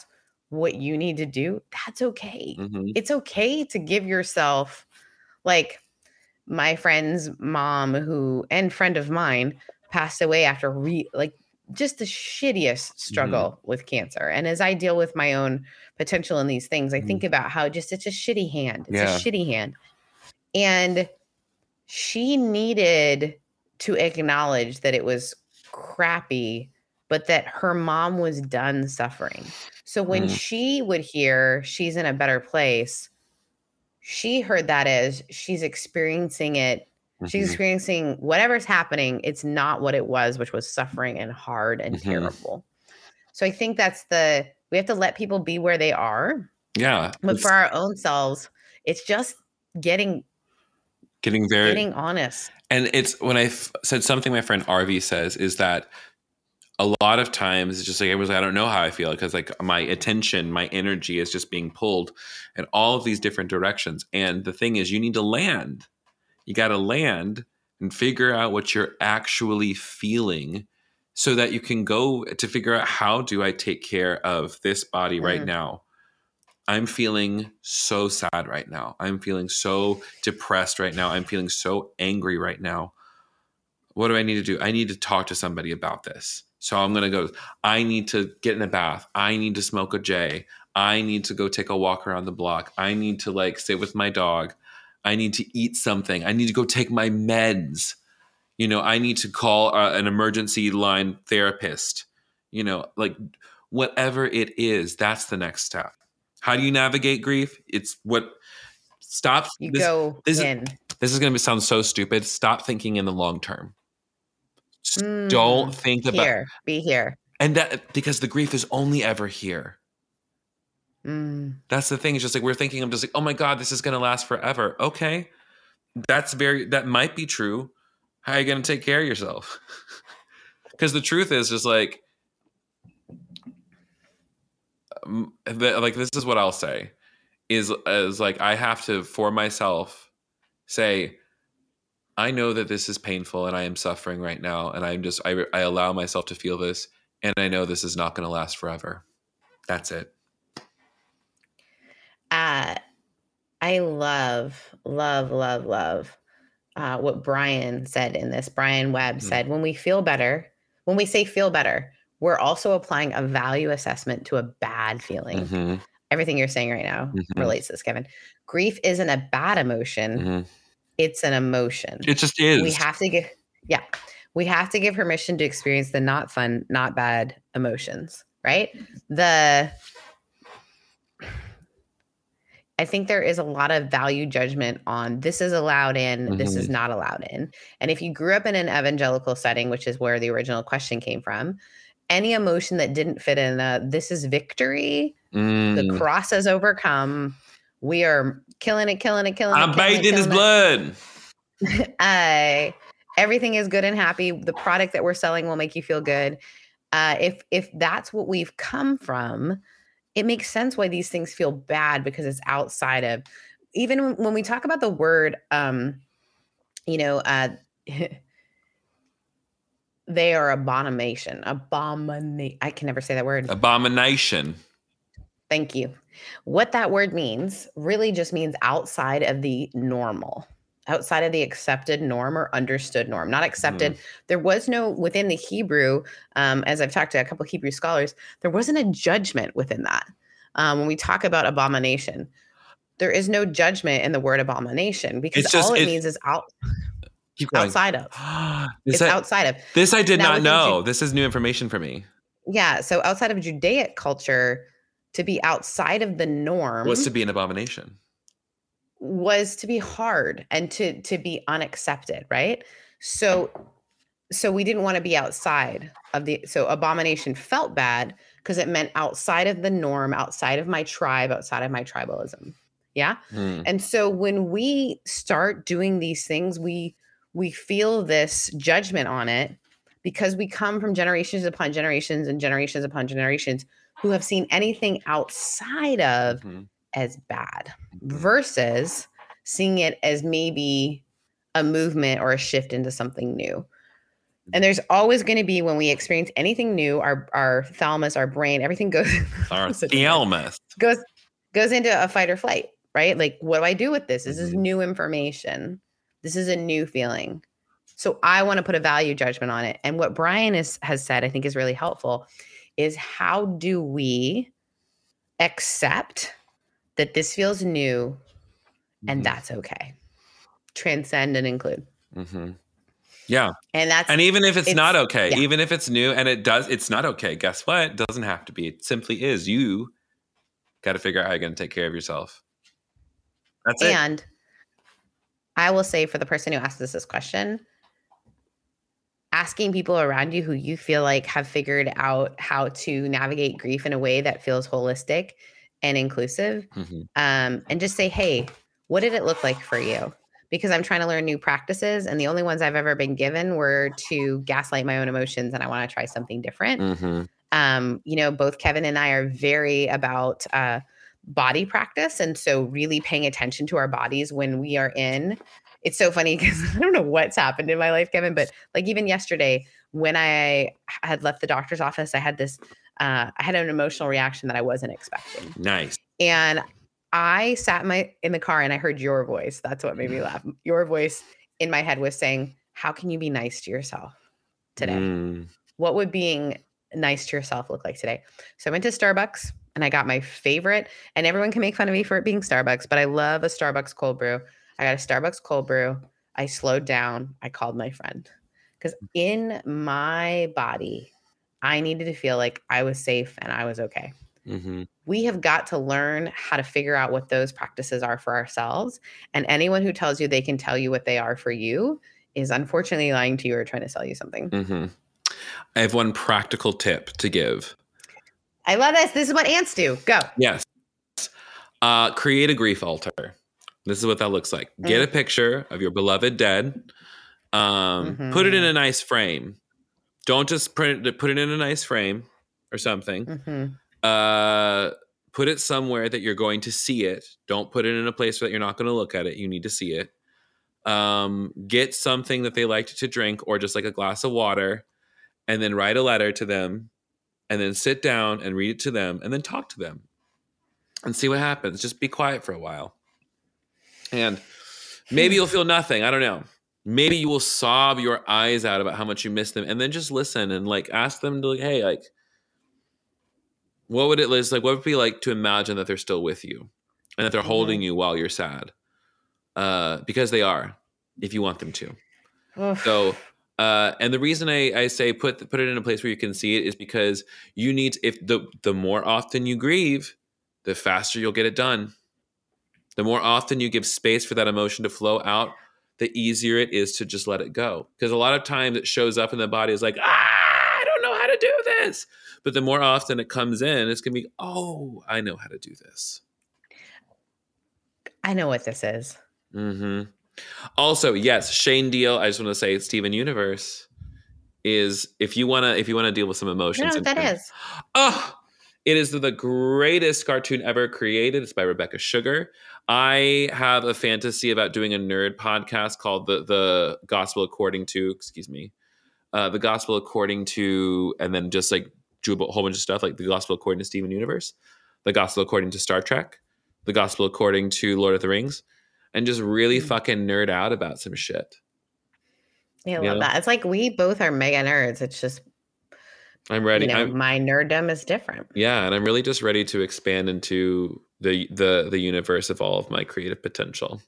what you need to do, that's okay. Mm-hmm. It's okay to give yourself, like my friend's mom who, and friend of mine passed away after re like just the shittiest struggle mm-hmm. with cancer. And as I deal with my own potential in these things, I mm-hmm. think about how just, it's a shitty hand. It's yeah. a shitty hand. And she needed to acknowledge that it was crappy, but that her mom was done suffering. So when mm. she would hear she's in a better place, she heard that as she's experiencing it. Mm-hmm. She's experiencing whatever's happening. It's not what it was, which was suffering and hard and mm-hmm. terrible. So I think that's the, we have to let people be where they are. Yeah. But for our own selves, it's just getting Getting very getting honest. And it's when I f- said something my friend Arvi says is that a lot of times it's just like, I was like, I don't know how I feel because like my attention, my energy is just being pulled in all of these different directions. And the thing is, you need to land. You got to land and figure out what you're actually feeling so that you can go to figure out, how do I take care of this body right mm. now? I'm feeling so sad right now. I'm feeling so depressed right now. I'm feeling so angry right now. What do I need to do? I need to talk to somebody about this. So I'm going to go, I need to get in a bath. I need to smoke a J. I need to go take a walk around the block. I need to like sit with my dog. I need to eat something. I need to go take my meds. You know, I need to call uh, an emergency line therapist. You know, like whatever it is, that's the next step. How do you navigate grief? It's what stops. You this, go this in. Is, this is going to sound so stupid. Stop thinking in the long term. Mm, Don't think about here. Be here. And that because the grief is only ever here. Mm. That's the thing. It's just like we're thinking of just like, oh my God, this is going to last forever. Okay, that's very. That might be true. How are you going to take care of yourself? Because the truth is just like. The, like this is what I'll say is is like I have to for myself say I know that this is painful and I am suffering right now and I'm just I, I allow myself to feel this and I know this is not going to last forever. That's it. Uh, I love love love love uh, what Brian said in this. Brian Webb mm-hmm. said when we feel better, when we say feel better, we're also applying a value assessment to a bad feeling. Mm-hmm. Everything you're saying right now mm-hmm. relates to this, Kevin. Grief isn't a bad emotion. Mm-hmm. It's an emotion. It just is. We have to give, yeah, we have to give permission to experience the not fun, not bad emotions, right? The, I think there is a lot of value judgment on this is allowed in, mm-hmm. this is not allowed in. And if you grew up in an evangelical setting, which is where the original question came from, any emotion that didn't fit in a, this is victory, mm. the cross has overcome, we are killing it, killing it, killing it. I'm bathed in his blood. uh, everything is good and happy. The product that we're selling will make you feel good. Uh, if if that's what we've come from, it makes sense why these things feel bad because it's outside of, even when we talk about the word, um, you know, uh, they are abomination. Abomination. I can never say that word. Abomination. Thank you. What that word means really just means outside of the normal, outside of the accepted norm or understood norm, not accepted. Mm. There was no, within the Hebrew, um, as I've talked to a couple of Hebrew scholars, there wasn't a judgment within that. Um, when we talk about abomination, there is no judgment in the word abomination because it's just, all it, it means is out. Outside of. It's I, outside of. This I did now, not know. Ju- this is new information for me. Yeah. So outside of Judaic culture, to be outside of the norm was to be an abomination. Was to be hard and to to be unaccepted, right? So so we didn't want to be outside of the so abomination felt bad because it meant outside of the norm, outside of my tribe, outside of my tribalism. Yeah. Hmm. And so when we start doing these things, we we feel this judgment on it because we come from generations upon generations and generations upon generations who have seen anything outside of mm-hmm. as bad mm-hmm. versus seeing it as maybe a movement or a shift into something new. And there's always going to be, when we experience anything new, our our thalamus, our brain, everything goes. Our thalamus goes goes into a fight or flight, right? Like, what do I do with this? This mm-hmm. is new information. This is a new feeling. So I want to put a value judgment on it. And what Brian is, has said, I think is really helpful, is how do we accept that this feels new mm-hmm. and that's okay? Transcend and include. Mm-hmm. Yeah. And that's, and even if it's, it's not okay, yeah. even if it's new and it does, it's not okay. Guess what? It doesn't have to be. It simply is. You got to figure out how you're going to take care of yourself. That's it. And I will say, for the person who asked us this question, asking people around you who you feel like have figured out how to navigate grief in a way that feels holistic and inclusive, mm-hmm. um, and just say, hey, what did it look like for you? Because I'm trying to learn new practices, and the only ones I've ever been given were to gaslight my own emotions, and I want to try something different. Mm-hmm. Um, you know, both Kevin and I are very about uh, body practice, and so really paying attention to our bodies when we are in. It's so funny because I don't know what's happened in my life, Kevin, but like even yesterday when I had left the doctor's office, I had this, uh, I had an emotional reaction that I wasn't expecting. Nice. And I sat in my in the car and I heard your voice. That's what made me laugh. Your voice in my head was saying, how can you be nice to yourself today? Mm. What would being nice to yourself look like today? So I went to Starbucks and I got my favorite, and everyone can make fun of me for it being Starbucks, but I love a Starbucks cold brew. I got a Starbucks cold brew. I slowed down. I called my friend because in my body, I needed to feel like I was safe and I was okay. Mm-hmm. We have got to learn how to figure out what those practices are for ourselves. And anyone who tells you they can tell you what they are for you is unfortunately lying to you or trying to sell you something. Mm-hmm. I have one practical tip to give. I love this. This is what ants do. Go. Yes. Uh, create a grief altar. This is what that looks like. Mm-hmm. Get a picture of your beloved dead. Um, mm-hmm. Put it in a nice frame. Don't just print it, put it in a nice frame or something. Mm-hmm. Uh, put it somewhere that you're going to see it. Don't put it in a place that you're not going to look at it. You need to see it. Um, get something that they liked to drink or just like a glass of water, and then write a letter to them, and then sit down and read it to them, and then talk to them and see what happens. Just be quiet for a while. And maybe you'll feel nothing. I don't know. Maybe you will sob your eyes out about how much you miss them, and then just listen and like ask them to like, hey, like, what would it like? What would it be like to imagine that they're still with you and that they're mm-hmm. holding you while you're sad? Uh, because they are, if you want them to. Oof. So, uh, and the reason I, I say put put it in a place where you can see it is because you need to, if the the more often you grieve, the faster you'll get it done. The more often you give space for that emotion to flow out, the easier it is to just let it go. Because a lot of times it shows up in the body as like, ah, I don't know how to do this. But the more often it comes in, it's going to be, oh, I know how to do this. I know what this is. Mm-hmm. Also, yes, Shane Deal, I just want to say Steven Universe is, if you want to if you want to deal with some emotions. I don't know what that is. Oh, it is the greatest cartoon ever created. It's by Rebecca Sugar. I have a fantasy about doing a nerd podcast called the the Gospel According to, excuse me, uh, the Gospel According to, and then just like do a whole bunch of stuff like the Gospel According to Steven Universe, the Gospel According to Star Trek, the Gospel According to Lord of the Rings, and just really mm-hmm. fucking nerd out about some shit. Yeah, I love know? that. It's like we both are mega nerds. It's just, I'm ready. You know, I'm, my nerddom is different. Yeah, and I'm really just ready to expand into the the the universe of all of my creative potential.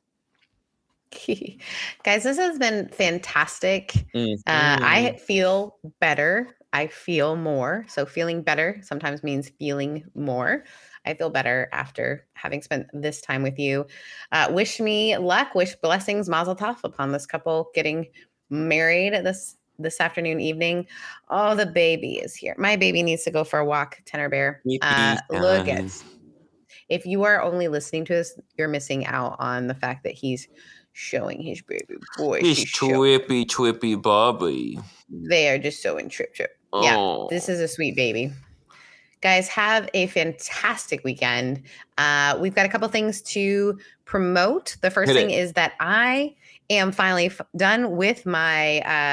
Guys, this has been fantastic. Mm-hmm. Uh, I feel better. I feel more. So feeling better sometimes means feeling more. I feel better after having spent this time with you. Uh, wish me luck. Wish blessings, mazel tov, upon this couple getting married this this afternoon, evening. Oh, the baby is here. My baby needs to go for a walk, Tenor Bear. Uh, look at, if you are only listening to us, you're missing out on the fact that he's showing his baby boy. He's trippy, trippy Bobby. They are just so in trip, trip. Oh. Yeah, this is a sweet baby. Guys, have a fantastic weekend. Uh, we've got a couple things to promote. The first Hit thing it. is that I am finally f- done with my uh,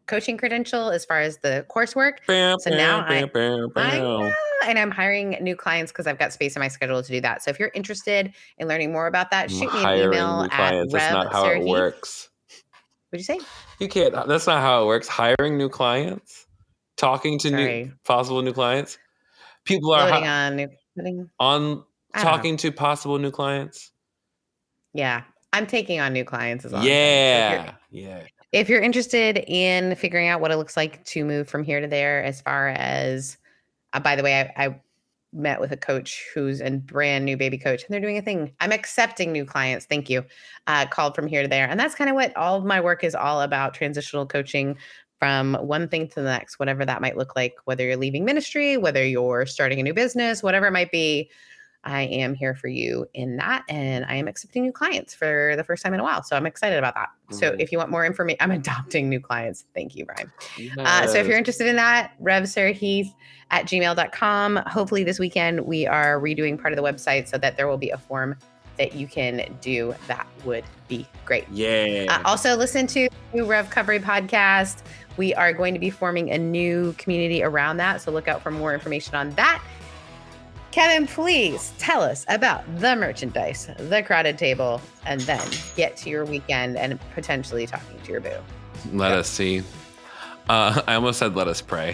coaching credential as far as the coursework. Bam, So bam, now I, bam, bam, I bam. know, and I'm hiring new clients because I've got space in my schedule to do that. So if you're interested in learning more about that, shoot me an Hiring email new at clients. That's Rev not how Sarah it Heath. works. What'd you say? You can't. That's not how it works. Hiring new clients, talking to Sorry. new possible new clients. People are Loading hi- on new, loading. on I don't know. talking to possible new clients. Yeah, I'm taking on new clients as well. So if you're, Yeah, yeah. if you're interested in figuring out what it looks like to move from here to there, as far as, uh, by the way, I, I met with a coach who's a brand new baby coach, and they're doing a thing. I'm accepting new clients. Thank you. Uh, called from here to there. And that's kind of what all of my work is all about, transitional coaching from one thing to the next, whatever that might look like, whether you're leaving ministry, whether you're starting a new business, whatever it might be. I am here for you in that. And I am accepting new clients for the first time in a while. So I'm excited about that. Mm-hmm. So if you want more information, I'm adopting new clients. Thank you, Brian. Yes. Uh, so if you're interested in that, Rev Sarah Heath at gmail dot com. Hopefully this weekend we are redoing part of the website so that there will be a form that you can do. That would be great. Yeah. Uh, also listen to the Rev Recovery podcast. We are going to be forming a new community around that. So look out for more information on that. Kevin, please tell us about the merchandise, the crowded table, and then get to your weekend and potentially talking to your boo. Let Go. us see. Uh, I almost said, let us pray.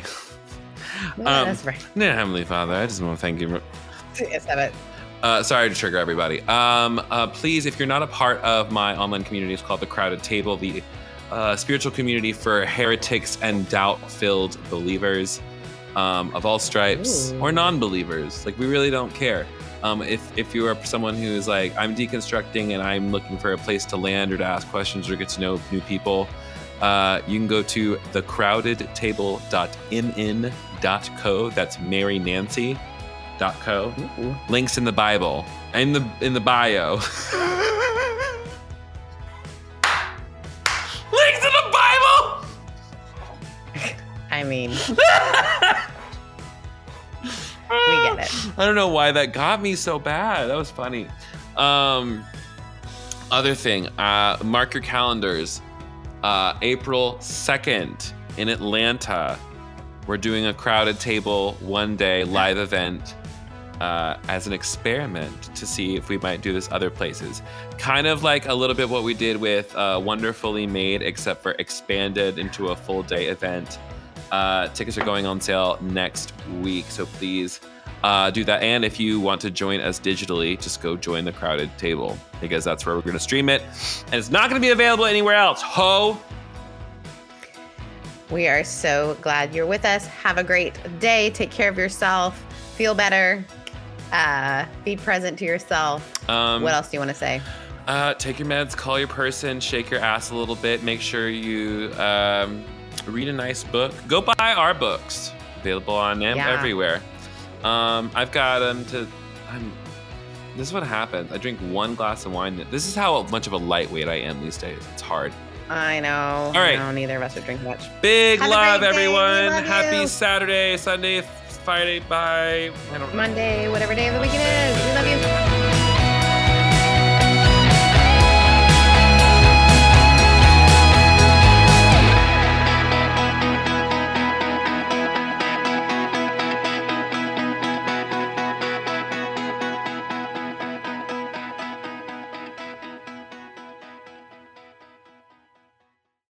Let um, us pray. Dear Heavenly Father, I just want to thank you. Yes, have it. Uh, sorry to trigger everybody. Um, uh, please, if you're not a part of my online community, it's called The Crowded Table, the uh, spiritual community for heretics and doubt-filled believers. Um, of all stripes Ooh. Or non-believers. Like, we really don't care. Um, if if you are someone who is like, I'm deconstructing and I'm looking for a place to land or to ask questions or get to know new people, uh, you can go to the crowded table dot m n dot co. That's Mary Nancy dot co. Ooh. Links in the Bible. In the in the bio. Links in the Bible! I mean, we get it. I don't know why that got me so bad. That was funny. Um, other thing, uh, mark your calendars. Uh, April second in Atlanta, we're doing a crowded table one day live event uh, as an experiment to see if we might do this other places. Kind of like a little bit what we did with uh, Wonderfully Made, except for expanded into a full day event. Uh, tickets are going on sale next week, so please uh, do that. And if you want to join us digitally, just go join the Crowded Table, because that's where we're going to stream it. And it's not going to be available anywhere else. Ho! We are so glad you're with us. Have a great day. Take care of yourself. Feel better. Uh, be present to yourself. Um, what else do you want to say? Uh, take your meds, call your person, shake your ass a little bit. Make sure you... Um, read a nice book. Go buy our books. Available on Am- yeah. everywhere. Um, I've got them to. I'm. This is what happens. I drink one glass of wine. This is how much of a lightweight I am these days. It's hard. I know. All right. No, neither of us are drinking much. Big Have love, everyone. Love Happy you. Saturday, Sunday, Friday. Bye. I don't know. Monday, whatever day of the week it is. We love you.